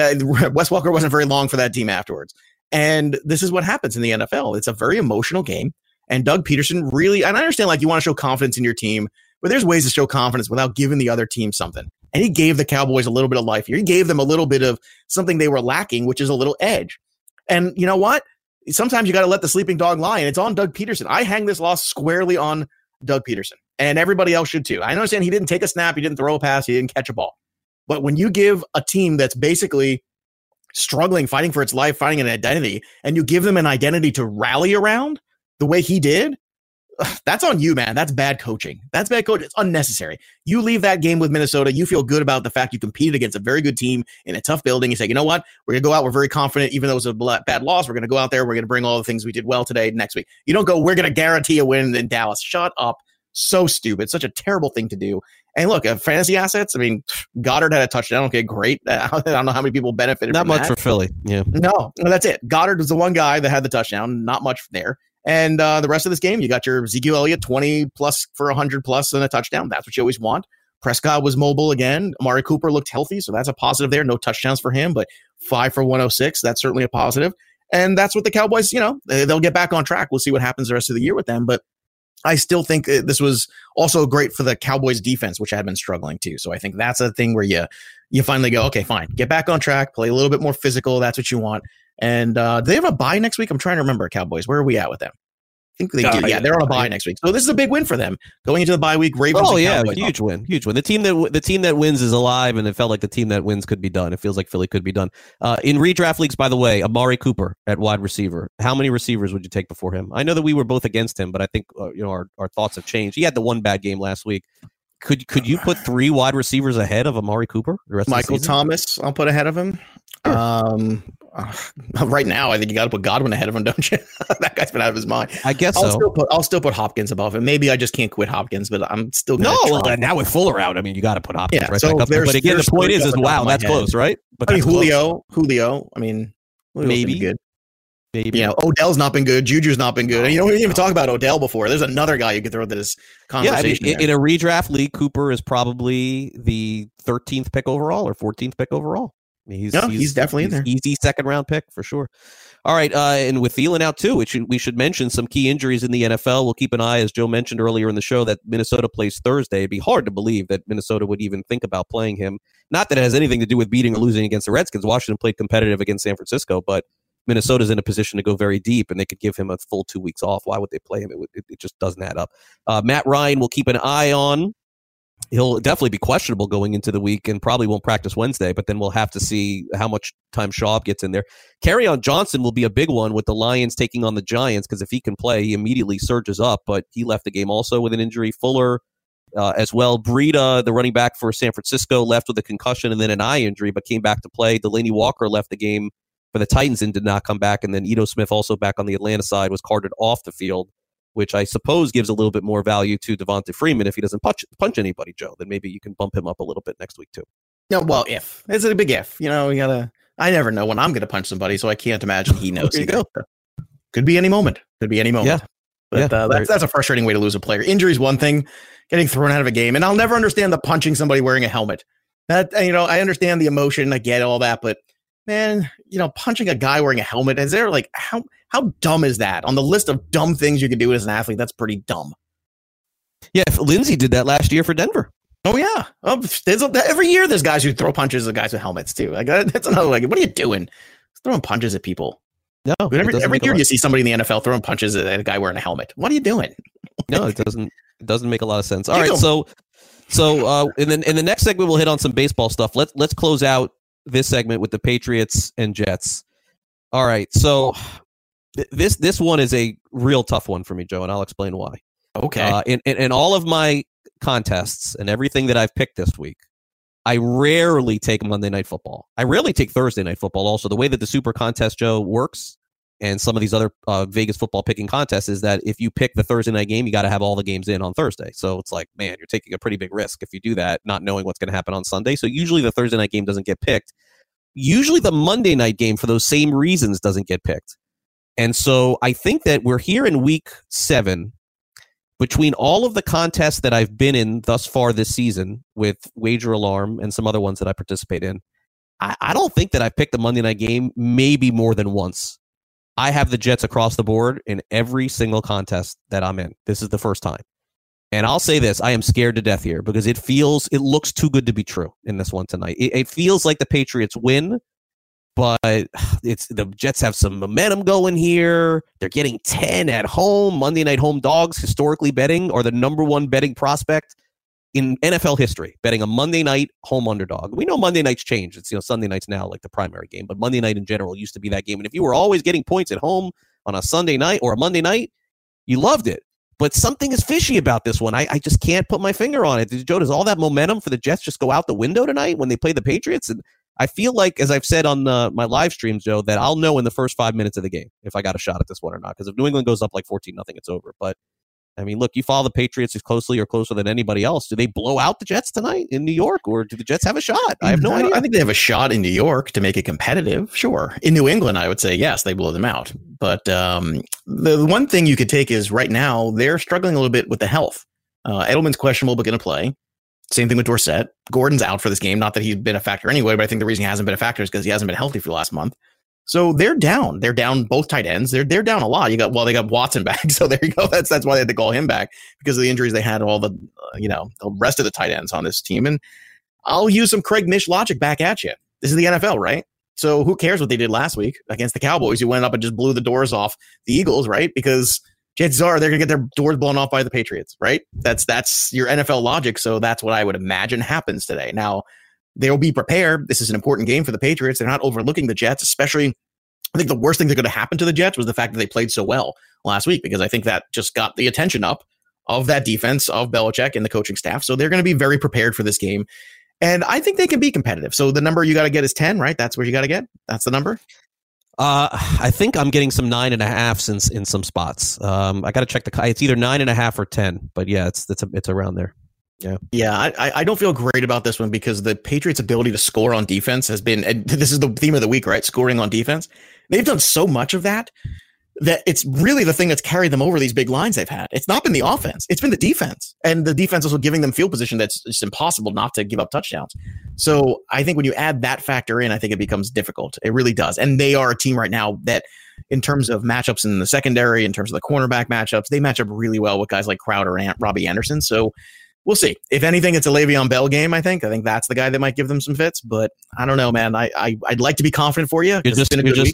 Wes Welker wasn't very long for that team afterwards. And this is what happens in the NFL. It's a very emotional game. And Doug Peterson really, and I understand like you want to show confidence in your team, but there's ways to show confidence without giving the other team something. And he gave the Cowboys a little bit of life here. He gave them a little bit of something they were lacking, which is a little edge. And you know what? Sometimes you got to let the sleeping dog lie, and it's on Doug Peterson. I hang this loss squarely on Doug Peterson, and everybody else should too. I understand he didn't take a snap, he didn't throw a pass, he didn't catch a ball. But when you give a team that's basically struggling, fighting for its life, finding an identity, and you give them an identity to rally around the way he did, that's on you, man. That's bad coaching. That's bad coaching. It's unnecessary. You leave that game with Minnesota. You feel good about the fact you competed against a very good team in a tough building. You say, you know what? We're going to go out. We're very confident, even though it was a bad loss. We're going to go out there. We're going to bring all the things we did well today next week. You don't go, we're going to guarantee a win in Dallas. Shut up. So stupid. Such a terrible thing to do. And look, fantasy assets, I mean, Goddard had a touchdown. Okay, great. I don't know how many people benefited from that. Not much for Philly. Yeah. No, that's it. Goddard was the one guy that had the touchdown. Not much there. And the rest of this game, you got your Ezekiel Elliott 20 plus for 100 plus and a touchdown. That's what you always want. Prescott was mobile again. Amari Cooper looked healthy, so that's a positive there. No touchdowns for him, but 5 for 106. That's certainly a positive. And that's what the Cowboys, they'll get back on track. We'll see what happens the rest of the year with them. But I still think this was also great for the Cowboys defense, which had been struggling too. So I think that's a thing where you finally go, okay, fine, get back on track, play a little bit more physical. That's what you want. And do they have a bye next week? I'm trying to remember, Cowboys. Where are we at with them? I think they do. Yeah, they're on a bye next week. So this is a big win for them going into the bye week. Ravens. Oh yeah, huge win. The team that wins is alive, and it felt like the team that wins could be done. It feels like Philly could be done. In redraft leagues, by the way, Amari Cooper at wide receiver. How many receivers would you take before him? I know that we were both against him, but I think our thoughts have changed. He had the one bad game last week. Could you put 3 wide receivers ahead of Amari Cooper? Michael Thomas, I'll put ahead of him. Sure. Right now, I think you got to put Godwin ahead of him, don't you? That guy's been out of his mind. I guess I'll still put Hopkins above him. Maybe I just can't quit Hopkins, but I'm still going to now with Fuller out, I mean, you got to put Hopkins right so back up there. But again, the point is wow, that's close, right? But I mean, Julio. I mean, maybe good. Maybe Odell's not been good. Juju's not been good. And we didn't even talk about Odell before. There's another guy you could throw to this conversation. Yeah, in a redraft league, Cooper is probably the 13th pick overall or 14th pick overall. I mean, he's definitely in there. Easy second round pick for sure. All right, and with Thielen out too, we should mention some key injuries in the NFL. We'll keep an eye, as Joe mentioned earlier in the show, that Minnesota plays Thursday. It'd be hard to believe that Minnesota would even think about playing him. Not that it has anything to do with beating or losing against the Redskins. Washington played competitive against San Francisco, but Minnesota's in a position to go very deep, and they could give him a full 2 weeks off. Why would they play him? It just doesn't add up. Matt Ryan will keep an eye on. He'll definitely be questionable going into the week and probably won't practice Wednesday, but then we'll have to see how much time Schaub gets in there. Kerryon Johnson will be a big one with the Lions taking on the Giants, because if he can play, he immediately surges up, but he left the game also with an injury. Fuller as well. Breida, the running back for San Francisco, left with a concussion and then an eye injury, but came back to play. Delaney Walker left the game for the Titans and did not come back, and then Ito Smith, also back on the Atlanta side, was carted off the field, which I suppose gives a little bit more value to Devonta Freeman. If he doesn't punch anybody, Joe, then maybe you can bump him up a little bit next week too. No, well, if it's a big if, I never know when I'm going to punch somebody, so I can't imagine he knows. Could be any moment. Yeah. But that's a frustrating way to lose a player. Injury is one thing, getting thrown out of a game, and I'll never understand the punching somebody wearing a helmet. That I understand the emotion, I get all that, but man, punching a guy wearing a helmet, is there how dumb is that? On the list of dumb things you can do as an athlete, that's pretty dumb. Yeah, if Lindsey did that last year for Denver. Oh yeah, every year there's guys who throw punches at guys with helmets too. That's another what are you doing? Throwing punches at people. No, every year you see somebody in the NFL throwing punches at a guy wearing a helmet. What are you doing? No, it doesn't make a lot of sense. All right, so in the next segment we'll hit on some baseball stuff. Let's close out this segment with the Patriots and Jets. All right, so this one is a real tough one for me, Joe, and I'll explain why. Okay. In all of my contests and everything that I've picked this week, I rarely take Monday Night Football. I rarely take Thursday Night Football. Also, the way that the Super Contest, Joe, works, and some of these other Vegas football picking contests, is that if you pick the Thursday night game, you got to have all the games in on Thursday. So it's like, man, you're taking a pretty big risk if you do that, not knowing what's going to happen on Sunday. So usually the Thursday night game doesn't get picked. Usually the Monday night game, for those same reasons, doesn't get picked. And so I think that we're here in week 7. Between all of the contests that I've been in thus far this season with Wager Alarm and some other ones that I participate in, I don't think that I've picked the Monday night game maybe more than once. I have the Jets across the board in every single contest that I'm in. This is the first time. And I'll say this, I am scared to death here because it looks too good to be true in this one tonight. It feels like the Patriots win, but the Jets have some momentum going here. They're getting 10 at home. Monday night home dogs, historically betting, are the number one betting prospect in NFL history, betting a Monday night home underdog. We know Monday nights change. It's Sunday nights now like the primary game, but Monday night in general used to be that game. And if you were always getting points at home on a Sunday night or a Monday night, you loved it. But something is fishy about this one. I just can't put my finger on it. Joe, does all that momentum for the Jets just go out the window tonight when they play the Patriots? And I feel like, as I've said on my live streams, Joe, that I'll know in the first 5 minutes of the game if I got a shot at this one or not. Because if New England goes up like 14-0, it's over. But I mean, look, you follow the Patriots as closely or closer than anybody else. Do they blow out the Jets tonight in New York, or do the Jets have a shot? I have no idea. I think they have a shot in New York to make it competitive. Sure. In New England, I would say, yes, they blow them out. But the one thing you could take is right now they're struggling a little bit with the health. Edelman's questionable, but going to play. Same thing with Dorsett. Gordon's out for this game. Not that he's been a factor anyway, but I think the reason he hasn't been a factor is because he hasn't been healthy for the last month. So they're down. They're down both tight ends. They're down a lot. They got Watson back. So there you go. That's why they had to call him back, because of the injuries they had, all the the rest of the tight ends on this team. And I'll use some Craig Mish logic back at you. This is the NFL, right? So who cares what they did last week against the Cowboys, who went up and just blew the doors off the Eagles, right? Because chances are they're going to get their doors blown off by the Patriots, right? That's your NFL logic. So that's what I would imagine happens today. Now, they'll be prepared. This is an important game for the Patriots. They're not overlooking the Jets, especially. I think the worst thing that could have happened to the Jets was the fact that they played so well last week, because I think that just got the attention up of that defense, of Belichick and the coaching staff. So they're going to be very prepared for this game. And I think they can be competitive. So the number you got to get is 10, right? That's where you got to get. That's the number. I think I'm getting some 9.5 in some spots. I got to check it's either 9.5 or 10, but yeah, it's around there. Yeah. I don't feel great about this one, because the Patriots' ability to score on defense has been, and this is the theme of the week, right? Scoring on defense. They've done so much of that it's really the thing that's carried them over these big lines they've had. It's not been the offense. It's been the defense. And the defense also giving them field position that's just impossible not to give up touchdowns. So I think when you add that factor in, I think it becomes difficult. It really does. And they are a team right now that, in terms of matchups in the secondary, in terms of the cornerback matchups, they match up really well with guys like Crowder and Robbie Anderson. So we'll see. If anything, it's a Le'Veon Bell game, I think. I think that's the guy that might give them some fits, but I don't know, man. I'd like to be confident for you. Listen,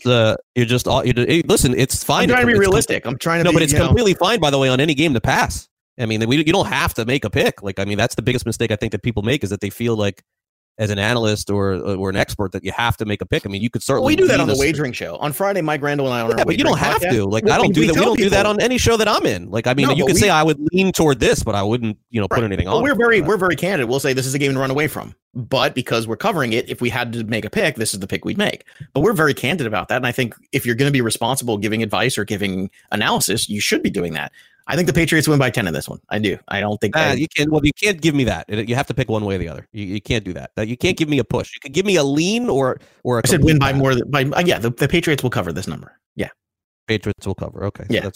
it's fine. I'm trying to be realistic. I'm trying to but it's completely fine, by the way, on any game to pass. I mean, you don't have to make a pick. Like, I mean, that's the biggest mistake I think that people make, is that they feel like, as an analyst or an expert, that you have to make a pick. I mean, you could certainly. We do that on the wagering show on Friday. Mike Randall and I on our but you don't have to. Like, I don't do that. We don't do that on any show that I'm in. Like, I mean, you could say I would lean toward this, but I wouldn't, put anything on. We're very candid. We'll say this is a game to run away from. But because we're covering it, if we had to make a pick, this is the pick we'd make. But we're very candid about that. And I think if you're going to be responsible giving advice or giving analysis, you should be doing that. I think the Patriots win by 10 in this one. I do. I don't think you can. Well, you can't give me that. You have to pick one way or the other. You can't do that. You can't give me a push. You can give me a lean or a. I said win by more than the Patriots will cover this number. Yeah, Patriots will cover. Okay. Yeah,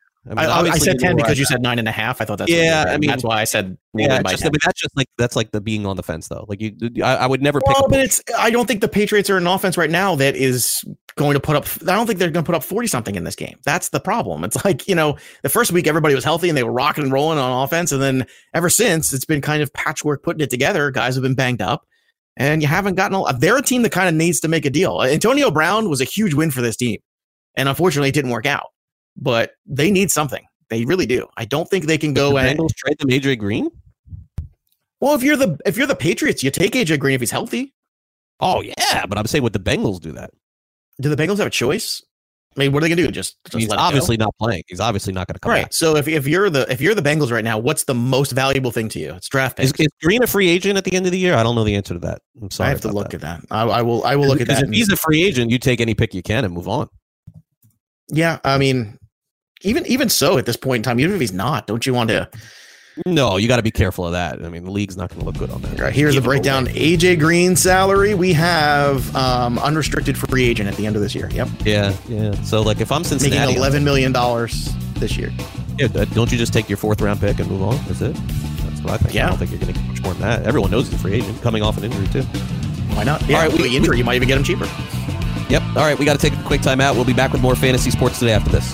I said 10 because you said 9.5. I thought that's that's why I said that's like the being on the fence though. Like I would never pick. But I don't think the Patriots are an offense right now that is going to put up. I don't think they're going to put up 40 something in this game. That's the problem. It's like, the first week everybody was healthy and they were rocking and rolling on offense, and then ever since it's been kind of patchwork putting it together. Guys have been banged up, and you haven't gotten. They're a team that kind of needs to make a deal. Antonio Brown was a huge win for this team, and unfortunately it didn't work out. But they need something. They really do. I don't think they can go and trade them AJ Green. Well, if you're the Patriots, you take AJ Green if he's healthy. Oh yeah, but I'm saying, would the Bengals do that? Do the Bengals have a choice? I mean, what are they gonna do? Just he's obviously not playing. He's obviously not going to come back. So if you're the Bengals right now, what's the most valuable thing to you? It's draft picks. Is Green a free agent at the end of the year? I don't know the answer to that. I'm sorry. I have to look at that. I will look at that. If he's a free agent, you take any pick you can and move on. Yeah, I mean, even so, at this point in time, even if he's not, don't you want to? No, you got to be careful of that. I mean, the league's not going to look good on that. Right, here's the breakdown. AJ Green salary. We have unrestricted free agent at the end of this year. Yep. Yeah. So, like, if I'm Cincinnati, making $11 million this year. Yeah, don't you just take your 4th round pick and move on? That's it. That's what I think. Yeah. I don't think you're going to get much more than that. Everyone knows he's a free agent coming off an injury too. Why not? Yeah. All right, the injury, you might even get him cheaper. Yep. All right, we got to take a quick time out. We'll be back with more fantasy sports today after this.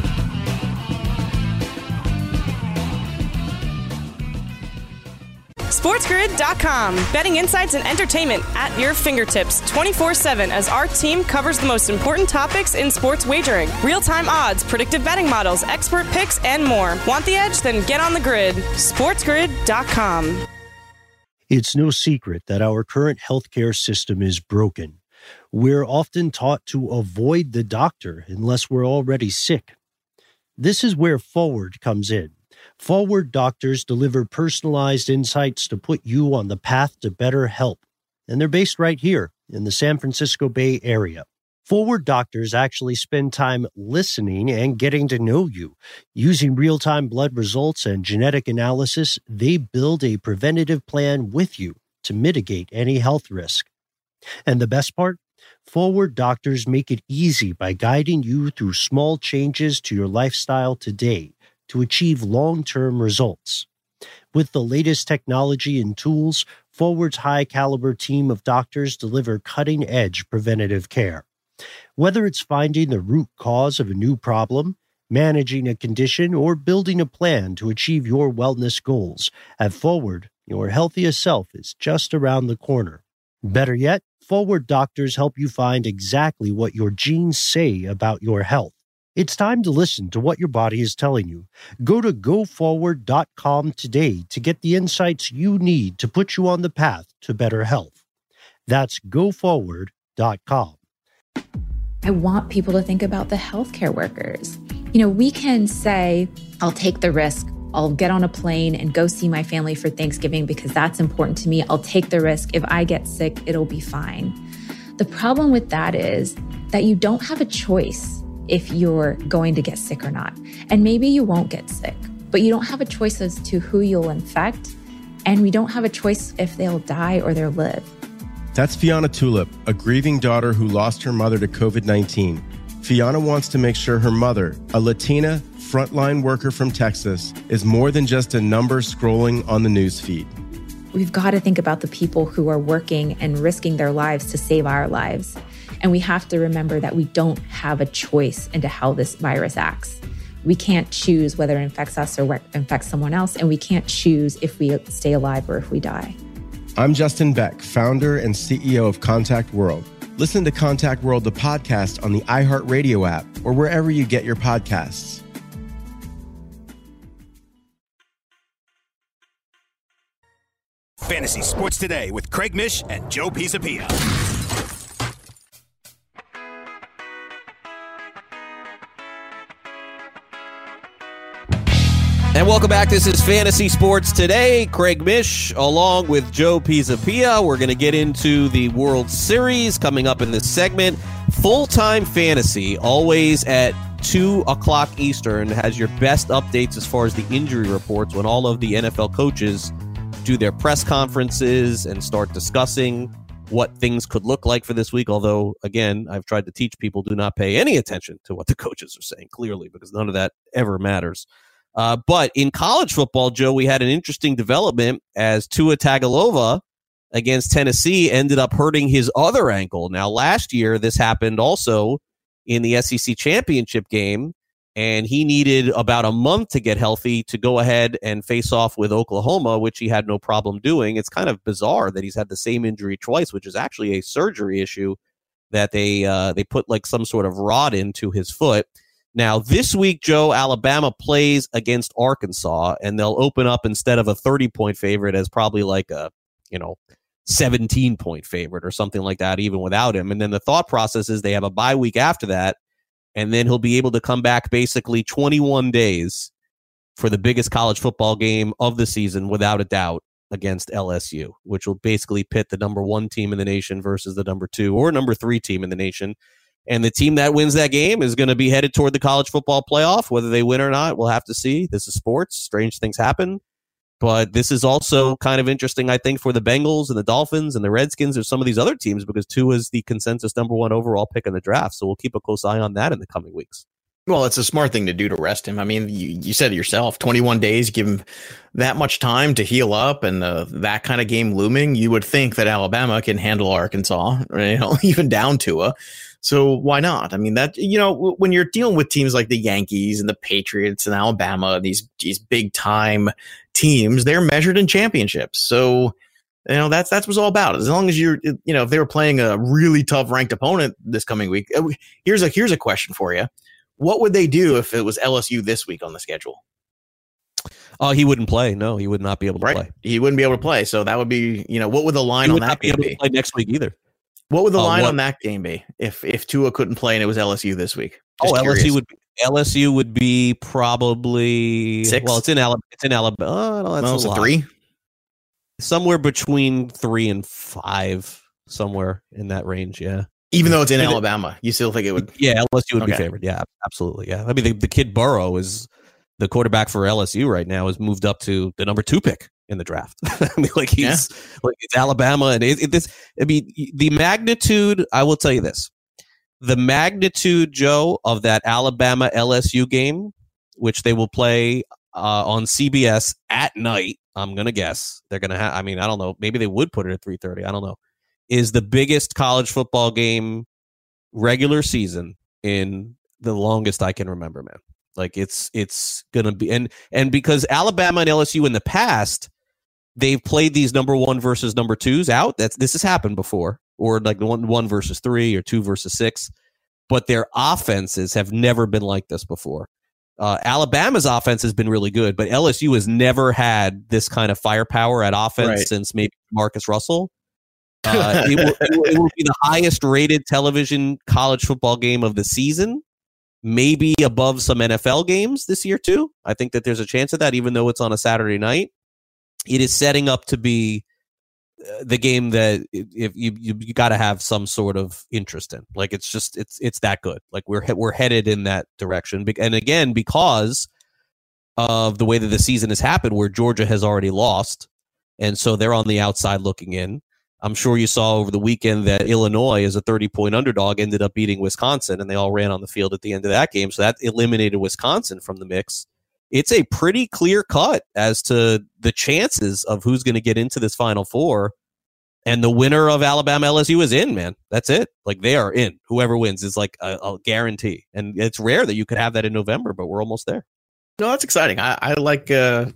SportsGrid.com. Betting insights and entertainment at your fingertips 24/7 as our team covers the most important topics in sports wagering. Real-time odds, predictive betting models, expert picks, and more. Want the edge? Then get on the grid. SportsGrid.com. It's no secret that our current healthcare system is broken. We're often taught to avoid the doctor unless we're already sick. This is where Forward comes in. Forward doctors deliver personalized insights to put you on the path to better health. And they're based right here in the San Francisco Bay Area. Forward doctors actually spend time listening and getting to know you. Using real-time blood results and genetic analysis, they build a preventative plan with you to mitigate any health risk. And the best part? Forward doctors make it easy by guiding you through small changes to your lifestyle today to achieve long-term results. With the latest technology and tools, Forward's high-caliber team of doctors deliver cutting-edge preventative care. Whether it's finding the root cause of a new problem, managing a condition, or building a plan to achieve your wellness goals, at Forward, your healthiest self is just around the corner. Better yet, Forward doctors help you find exactly what your genes say about your health. It's time to listen to what your body is telling you. Go to GoForward.com today to get the insights you need to put you on the path to better health. That's GoForward.com. I want people to think about the healthcare workers. You know, we can say, I'll take the risk. I'll get on a plane and go see my family for Thanksgiving because that's important to me. I'll take the risk. If I get sick, it'll be fine. The problem with that is that you don't have a choice if you're going to get sick or not. And maybe you won't get sick, but you don't have a choice as to who you'll infect. And we don't have a choice if they'll die or they'll live. That's Fiona Tulip, a grieving daughter who lost her mother to COVID-19. Fiona wants to make sure her mother, a Latina frontline worker from Texas, is more than just a number scrolling on the news feed. We've got to think about the people who are working and risking their lives to save our lives. And we have to remember that we don't have a choice into how this virus acts. We can't choose whether it infects us or infects someone else, and we can't choose if we stay alive or if we die. I'm Justin Beck, founder and CEO of Contact World. Listen to Contact World, the podcast, on the iHeartRadio app or wherever you get your podcasts. Fantasy Sports Today with Craig Mish and Joe Pisapia. And welcome back. This is Fantasy Sports Today. Craig Mish along with Joe Pisapia. We're going to get into the World Series coming up in this segment. Full-time Fantasy, always at 2 o'clock Eastern, has your best updates as far as the injury reports when all of the NFL coaches do their press conferences and start discussing what things could look like for this week. Although, again, I've tried to teach people do not pay any attention to what the coaches are saying, clearly, because none of that ever matters. But in college football, Joe, we had an interesting development as Tua Tagovailoa against Tennessee ended up hurting his other ankle. Now, last year, this happened also in the SEC championship game, and he needed about a month to get healthy to go ahead and face off with Oklahoma, which he had no problem doing. It's kind of bizarre that he's had the same injury twice, which is actually a surgery issue that they put like some sort of rod into his foot. Now, this week, Joe, Alabama plays against Arkansas, and they'll open up instead of a 30-point favorite as probably like a, 17-point favorite or something like that, even without him. And then the thought process is they have a bye week after that, and then he'll be able to come back basically 21 days for the biggest college football game of the season, without a doubt, against LSU, which will basically pit the number 1 team in the nation versus the number 2 or number 3 team in the nation. And the team that wins that game is going to be headed toward the college football playoff. Whether they win or not, we'll have to see. This is sports. Strange things happen. But this is also kind of interesting, I think, for the Bengals and the Dolphins and the Redskins or some of these other teams, because Tua is the consensus number 1 overall pick in the draft. So we'll keep a close eye on that in the coming weeks. Well, it's a smart thing to do to rest him. I mean, you said it yourself, 21 days, give him that much time to heal up, and that kind of game looming. You would think that Alabama can handle Arkansas, even down Tua. So why not? I mean, that, when you're dealing with teams like the Yankees and the Patriots and Alabama, these big time teams, they're measured in championships. So, that's what it's all about. As long as you're, if they were playing a really tough ranked opponent this coming week, here's a question for you. What would they do if it was LSU this week on the schedule? He wouldn't play. No, he would not be able to play. He wouldn't be able to play. So that would be, what would the line on that game be? He would not be able to play next week either. What would the line on that game be if Tua couldn't play and it was LSU this week? LSU would be probably 6. Well, it's in Alabama. No, that's a 3. Somewhere between 3 and 5, somewhere in that range. Yeah. Even though it's in Alabama, you still think it would? Yeah, LSU would be favored. Yeah, absolutely. Yeah. I mean, the kid Burrow is the quarterback for LSU right now, has moved up to the number 2 pick in the draft. I mean, it's Alabama, and the magnitude. I will tell you this: the magnitude, Joe, of that Alabama LSU game, which they will play on CBS at night. I'm gonna guess they're gonna have. I mean, I don't know. Maybe they would put it at 3:30. I don't know. Is the biggest college football game regular season in the longest I can remember, man. Like it's gonna be, and because Alabama and LSU in the past, they've played these number 1 versus number 2s out. This has happened before, or like 1 versus 3 or 2 versus 6, but their offenses have never been like this before. Alabama's offense has been really good, but LSU has never had this kind of firepower at offense since maybe Marcus Russell. It will be the highest rated television college football game of the season, maybe above some NFL games this year too. I think that there's a chance of that, even though it's on a Saturday night. It is setting up to be the game that if you got to have some sort of interest in. Like it's that good. Like we're headed in that direction. And again, because of the way that the season has happened, where Georgia has already lost, and so they're on the outside looking in. I'm sure you saw over the weekend that Illinois, as a 30-point underdog, ended up beating Wisconsin, and they all ran on the field at the end of that game. So that eliminated Wisconsin from the mix. It's a pretty clear cut as to the chances of who's going to get into this Final Four. And the winner of Alabama LSU is in, man. That's it. Like they are in. Whoever wins is like a guarantee. And it's rare that you could have that in November, but we're almost there. No, that's exciting. I like,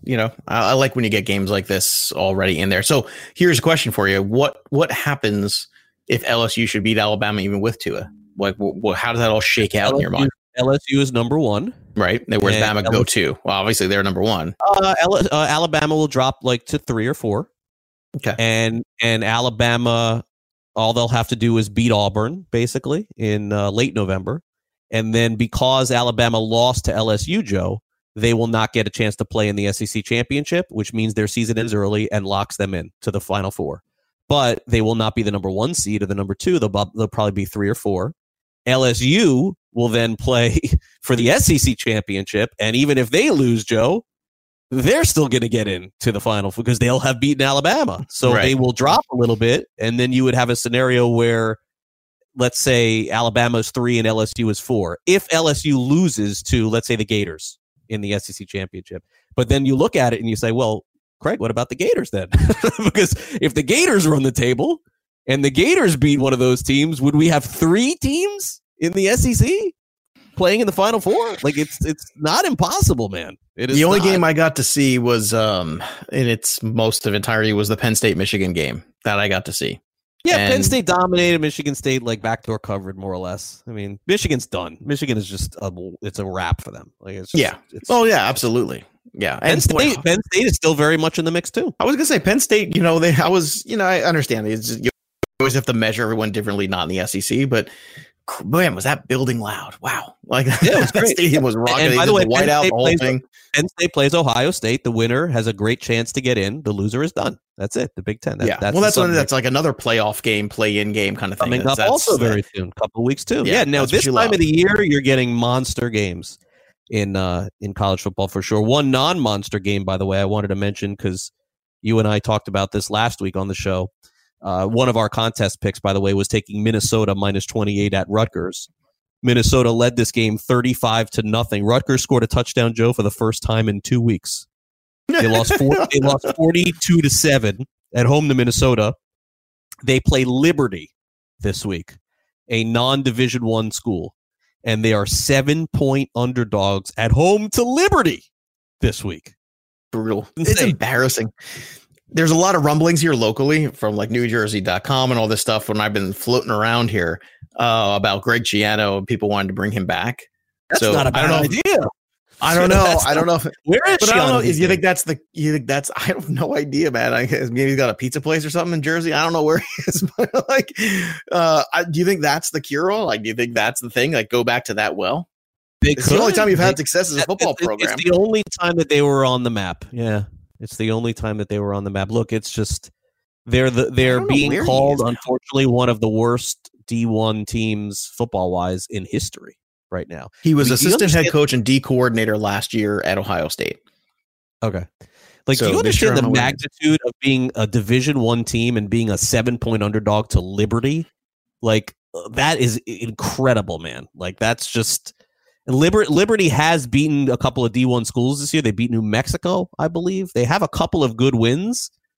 I like when you get games like this already in there. So here's a question for you. What happens if LSU should beat Alabama even with Tua? Like, how does that all shake out in your mind? LSU is number 1. Right. Where's Bama go to? Well, obviously they're number 1. Alabama will drop like to 3 or 4. Okay. And Alabama, all they'll have to do is beat Auburn, basically, in late November. And then because Alabama lost to LSU, Joe, they will not get a chance to play in the SEC championship, which means their season ends early and locks them in to the Final Four. But they will not be the number 1 seed or the number 2. They'll probably be 3 or 4. LSU will then play for the SEC championship. And even if they lose, Joe, they're still going to get into the Final Four because they'll have beaten Alabama. So they will drop a little bit. And then you would have a scenario where, let's say, Alabama's 3 and LSU is 4. If LSU loses to, let's say, the Gators in the SEC championship. But then you look at it and you say, well, Craig, what about the Gators then? Because if the Gators are on the table and the Gators beat one of those teams, would we have 3 teams in the SEC playing in the Final Four? Like it's not impossible, man. It is the only game I got to see was in its most of entirety was the Penn State Michigan game that I got to see. Yeah, Penn State dominated. Michigan State like backdoor covered more or less. I mean, Michigan's done. Michigan is just it's a wrap for them. Like it's just, absolutely. Yeah, Penn State is still very much in the mix too. I was gonna say Penn State. I understand you always have to measure everyone differently, not in the SEC, but man, was that building loud? Wow, like that stadium was rocking. And by the way, Penn State plays Ohio State. The winner has a great chance to get in. The loser is done. That's it. The Big Ten. That's like another playoff game, play-in game kind of thing. Coming up also very soon, a couple of weeks too. Yeah. Now this time of the year, you're getting monster games in college football for sure. One non-monster game, by the way, I wanted to mention because you and I talked about this last week on the show. One of our contest picks, by the way, was taking Minnesota minus 28 at Rutgers. Minnesota led this game 35-0. Rutgers scored a touchdown, Joe, for the first time in 2 weeks. They lost 42-7 at home to Minnesota. They play Liberty this week, a non-Division I school, and they are 7-point underdogs at home to Liberty this week. Brutal. It's embarrassing. There's a lot of rumblings here locally from like NewJersey.com and all this stuff when I've been floating around here about Greg Schiano and people wanting to bring him back. That's not a bad idea. I don't know. I don't know. Where is Schiano? I don't know. You think that's I have no idea, man. I guess maybe he's got a pizza place or something in Jersey. I don't know where he is. But like, do you think that's the cure all? Like, do you think that's the thing? Like, go back to that well? It's the only time you've had success as a football program. It's the only time that they were on the map. Yeah. It's the only time that they were on the map. Look, it's just they're being called, unfortunately, one of the worst D1 teams football-wise in history right now. He was assistant head coach and D coordinator last year at Ohio State. Okay. Like, do you understand the magnitude of being a Division I team and being a 7-point underdog to Liberty? Like, that is incredible, man. Like, that's just... Liberty has beaten a couple of D1 schools this year. They beat New Mexico, I believe. They have a couple of good wins,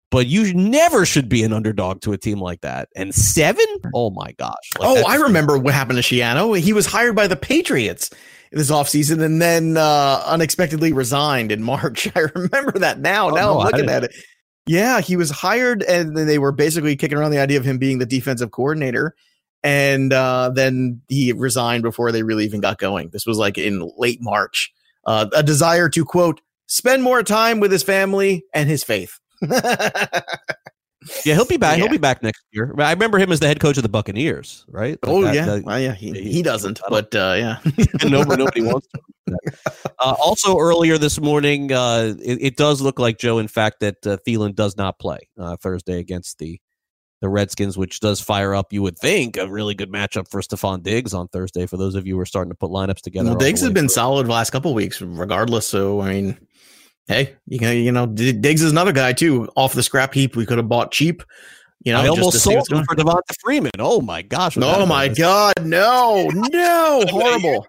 but you never should be an underdog to a team like that. And 7? Oh my gosh. I remember what happened to Schiano. He was hired by the Patriots this offseason and then unexpectedly resigned in March. I remember that now. I'm looking at it. Yeah, he was hired and then they were basically kicking around the idea of him being the defensive coordinator. And then he resigned before they really even got going. This was like in late March. A desire to, quote, spend more time with his family and his faith. Yeah, he'll be back. Yeah. He'll be back next year. I remember him as the head coach of the Buccaneers, right? He doesn't, but yeah. Nobody wants to. Also, earlier this morning, it does look like, Joe, in fact, that Thielen does not play Thursday against the Redskins, which does fire up, you would think, a really good matchup for Stephon Diggs on Thursday. For those of you who are starting to put lineups together, Diggs has been solid the last couple of weeks, regardless. So, I mean. Hey, Diggs is another guy too, off the scrap heap. We could have bought cheap. I almost sold him for Devonta Freeman. Oh my gosh! Oh my God! No, horrible.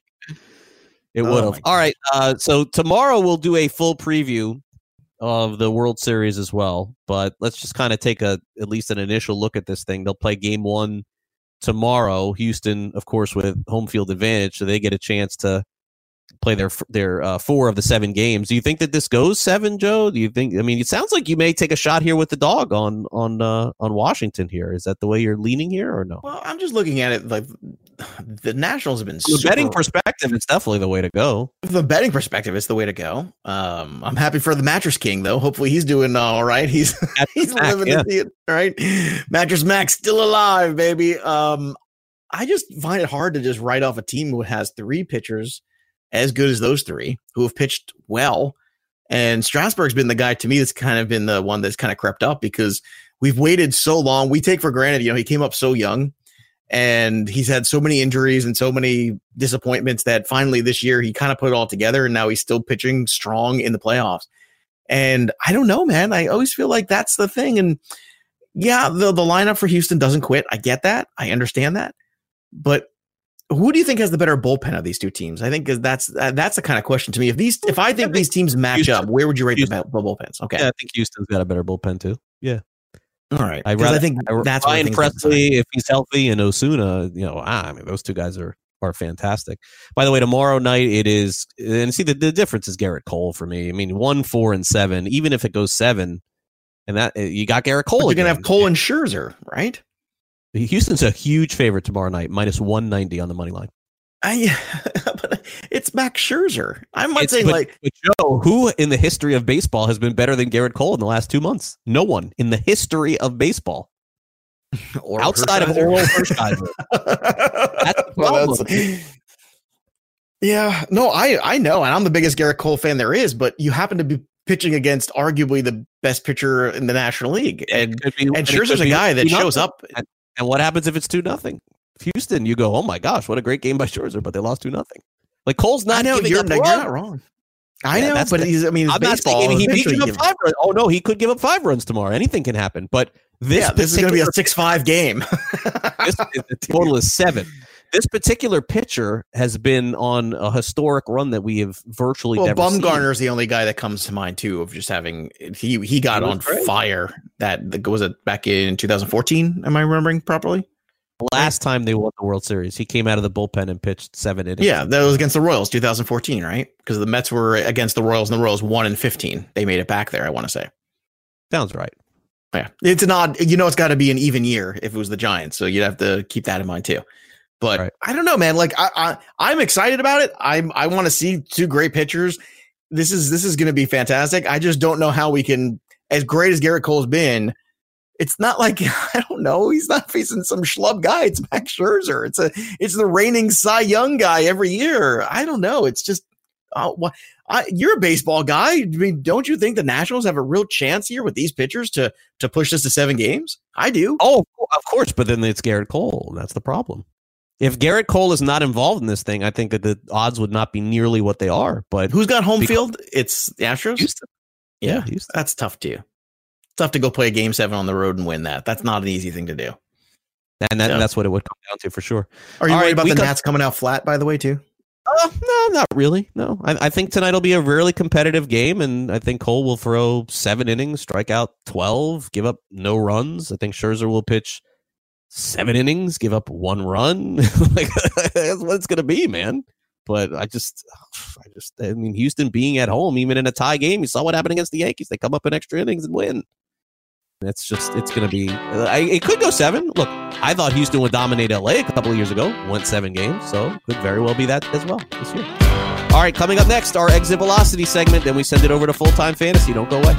It would have. All right. So tomorrow we'll do a full preview of the World Series as well. But let's just kind of take at least an initial look at this thing. They'll play Game 1 tomorrow. Houston, of course, with home field advantage, so they get a chance to play their 4 of the 7 games. Do you think that this goes 7, Joe? Do you think? I mean, it sounds like you may take a shot here with the dog on Washington here. Is that the way you're leaning here, or no? Well, I'm just looking at it like the Nationals have been. From a betting perspective, it's definitely the way to go. From the betting perspective, it's the way to go. I'm happy for the Mattress King, though. Hopefully, he's doing all right. He's living to see it, right? Mattress Max still alive, baby. I just find it hard to just write off a team who has 3 pitchers as good as those 3 who have pitched well. And Strasburg's been the guy to me that's kind of been the one that's kind of crept up because we've waited so long. We take for granted, he came up so young and he's had so many injuries and so many disappointments that finally this year he kind of put it all together and now he's still pitching strong in the playoffs. And I don't know, man. I always feel like that's the thing. And yeah, the lineup for Houston doesn't quit. I get that. I understand that. But who do you think has the better bullpen of these 2 teams? I think that's the kind of question to me. If I think these teams match Houston, up, where would you rate the bullpens? Okay, yeah, I think Houston's got a better bullpen too. Yeah. All right. I think that's Ryan Presley, if he's healthy, and Osuna. I mean, those 2 guys are fantastic. By the way, tomorrow night it is, and see the difference is Garrett Cole for me. I mean, 1, 4, and 7. Even if it goes 7, and that you got Garrett Cole, you're gonna have Cole and Scherzer, right? Houston's a huge favorite tomorrow night, minus 190 on the money line. But it's Max Scherzer. I'm not saying but Joe, who in the history of baseball has been better than Garrett Cole in the last 2 months? No one in the history of baseball. Outside of Oral Hershiser. That's the problem. Yeah, no, I know, and I'm the biggest Garrett Cole fan there is, but you happen to be pitching against arguably the best pitcher in the National League. And Scherzer's a guy that shows up. And what happens if it's 2-0? Houston, you go, oh my gosh, what a great game by Scherzer, but they lost 2-0. Like Cole's not. I know you're not wrong. I know, but I'm baseball. He could give up 5 runs. Oh no, he could give up 5 runs tomorrow. Anything can happen. But this is going to be a 6-5 game. The total is 7. This particular pitcher has been on a historic run that we have virtually never seen. Bumgarner is the only guy that comes to mind too of just having he got on fire. That was it back in 2014. Am I remembering properly? Last time they won the World Series, he came out of the bullpen and pitched 7 innings. Yeah, that was against the Royals, 2014, right? Because the Mets were against the Royals, and the Royals won in 15. They made it back there, I want to say. Sounds right. Yeah, it's an odd. It's got to be an even year if it was the Giants, so you'd have to keep that in mind too. But right. I don't know, man. Like I'm excited about it. I want to see 2 great pitchers. This is going to be fantastic. I just don't know how we can, as great as Garrett Cole's been. It's not like, I don't know, he's not facing some schlub guy. It's Max Scherzer. It's the reigning Cy Young guy every year. I don't know. It's just, you're a baseball guy. I mean, don't you think the Nationals have a real chance here with these pitchers to push this to 7 games? I do. Oh, of course. But then it's Garrett Cole. That's the problem. If Garrett Cole is not involved in this thing, I think that the odds would not be nearly what they are. But who's got home field? It's the Astros. Houston. Yeah, Houston. That's tough too. Tough to go play a Game 7 on the road and win that. That's not an easy thing to do. And that's what it would come down to for sure. Are you worried about the Nats coming out flat, by the way, too? No, not really. No, I think tonight will be a really competitive game, and I think Cole will throw 7 innings, strike out 12, give up no runs. I think Scherzer will pitch 7 innings, give up 1 run. Like, that's what it's going to be, man. But I mean, Houston being at home, even in a tie game, you saw what happened against the Yankees. They come up in extra innings and win. It's going to be, it could go 7. Look, I thought Houston would dominate LA a couple of years ago, went 7 games, so could very well be that as well this year. All right, coming up next, our Exit Velocity segment, then we send it over to Full-Time Fantasy. Don't go away.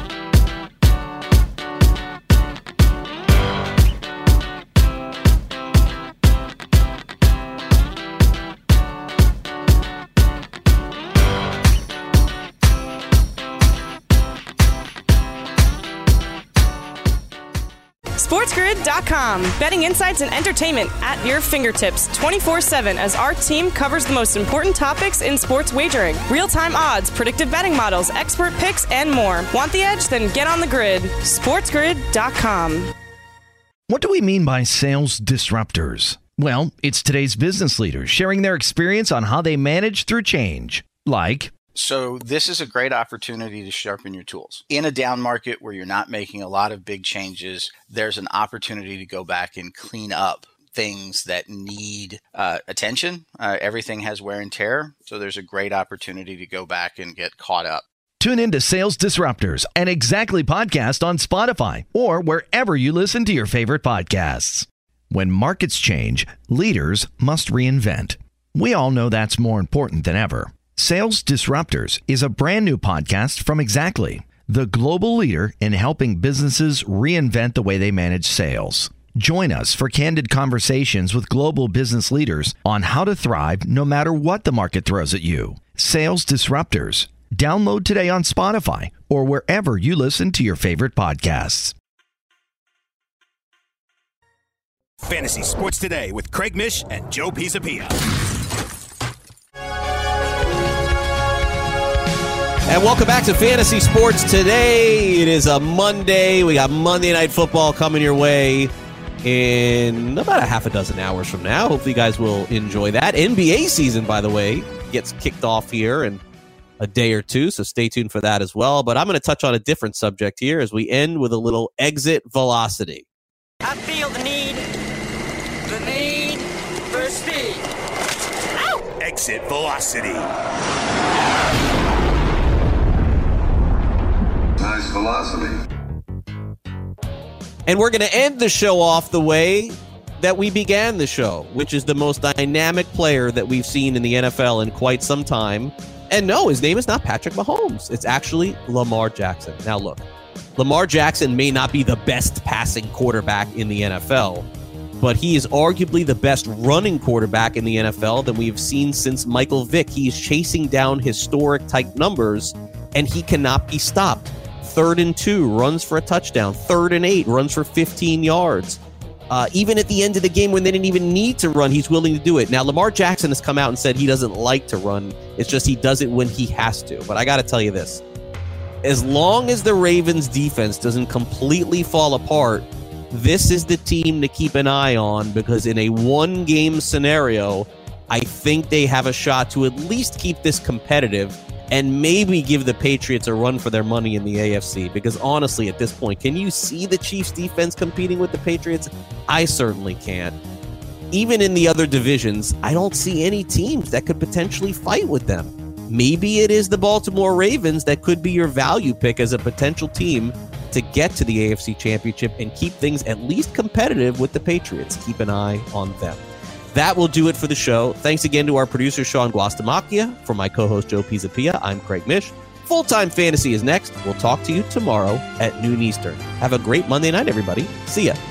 SportsGrid.com. Betting insights and entertainment at your fingertips 24/7 as our team covers the most important topics in sports wagering. Real-time odds, predictive betting models, expert picks, and more. Want the edge? Then get on the grid. SportsGrid.com. What do we mean by sales disruptors? Well, it's today's business leaders sharing their experience on how they manage through change. Like... So this is a great opportunity to sharpen your tools. In a down market where you're not making a lot of big changes, there's an opportunity to go back and clean up things that need attention. Everything has wear and tear, so there's a great opportunity to go back and get caught up. Tune in to Sales Disruptors, an Exactly podcast on Spotify or wherever you listen to your favorite podcasts. When markets change, leaders must reinvent. We all know that's more important than ever. Sales Disruptors is a brand new podcast from Exactly, the global leader in helping businesses reinvent the way they manage sales. Join us for candid conversations with global business leaders on how to thrive no matter what the market throws at you. Sales Disruptors. Download today on Spotify or wherever you listen to your favorite podcasts. Fantasy Sports Today with Craig Mish and Joe Pisapia. And welcome back to Fantasy Sports Today. It is a Monday. We got Monday Night Football coming your way in about a half a dozen hours from now. Hopefully you guys will enjoy that. NBA season, by the way, gets kicked off here in a day or two, so stay tuned for that as well. But I'm going to touch on a different subject here as we end with a little exit velocity. I feel the need for speed. Ow! Exit velocity. Nice velocity. And we're going to end the show off the way that we began the show, which is the most dynamic player that we've seen in the NFL in quite some time. And no, his name is not Patrick Mahomes. It's actually Lamar Jackson. Now look, Lamar Jackson may not be the best passing quarterback in the NFL, but he is arguably the best running quarterback in the NFL that we've seen since Michael Vick. He is chasing down historic type numbers, and he cannot be stopped. 3rd and 2, runs for a touchdown. 3rd and 8, runs for 15 yards. Even at the end of the game when they didn't even need to run, he's willing to do it. Now, Lamar Jackson has come out and said he doesn't like to run. It's just he does it when he has to. But I got to tell you this. As long as the Ravens defense doesn't completely fall apart, this is the team to keep an eye on, because in a one-game scenario, I think they have a shot to at least keep this competitive and maybe give the Patriots a run for their money in the AFC. Because honestly, at this point, can you see the Chiefs defense competing with the Patriots? I certainly can't. Even in the other divisions, I don't see any teams that could potentially fight with them. Maybe it is the Baltimore Ravens that could be your value pick as a potential team to get to the AFC Championship and keep things at least competitive with the Patriots. Keep an eye on them. That will do it for the show. Thanks again to our producer, Sean Guastamacchia. For my co-host, Joe Pisapia, I'm Craig Mish. Full-Time Fantasy is next. We'll talk to you tomorrow at noon Eastern. Have a great Monday night, everybody. See ya.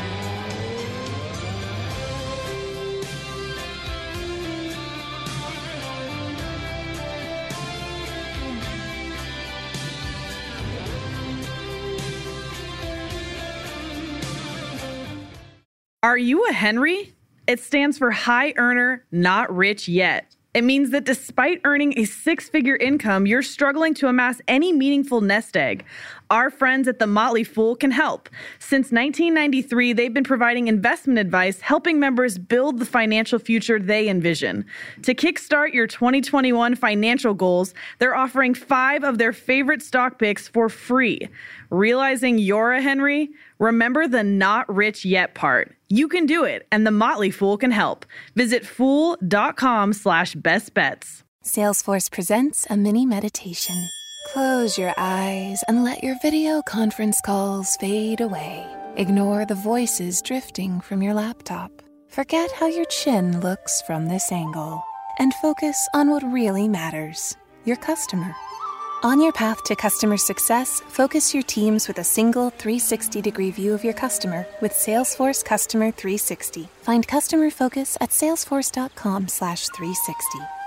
Are you a Henry? It stands for High Earner, Not Rich Yet. It means that despite earning a 6-figure income, you're struggling to amass any meaningful nest egg. Our friends at The Motley Fool can help. Since 1993, they've been providing investment advice, helping members build the financial future they envision. To kickstart your 2021 financial goals, they're offering 5 of their favorite stock picks for free. Realizing you're a Henry? Remember the not rich yet part. You can do it, and The Motley Fool can help. Visit fool.com/best bets. Salesforce presents a mini meditation. Close your eyes and let your video conference calls fade away. Ignore the voices drifting from your laptop. Forget how your chin looks from this angle and focus on what really matters, your customer. On your path to customer success, focus your teams with a single 360-degree view of your customer with Salesforce Customer 360. Find customer focus at salesforce.com/360.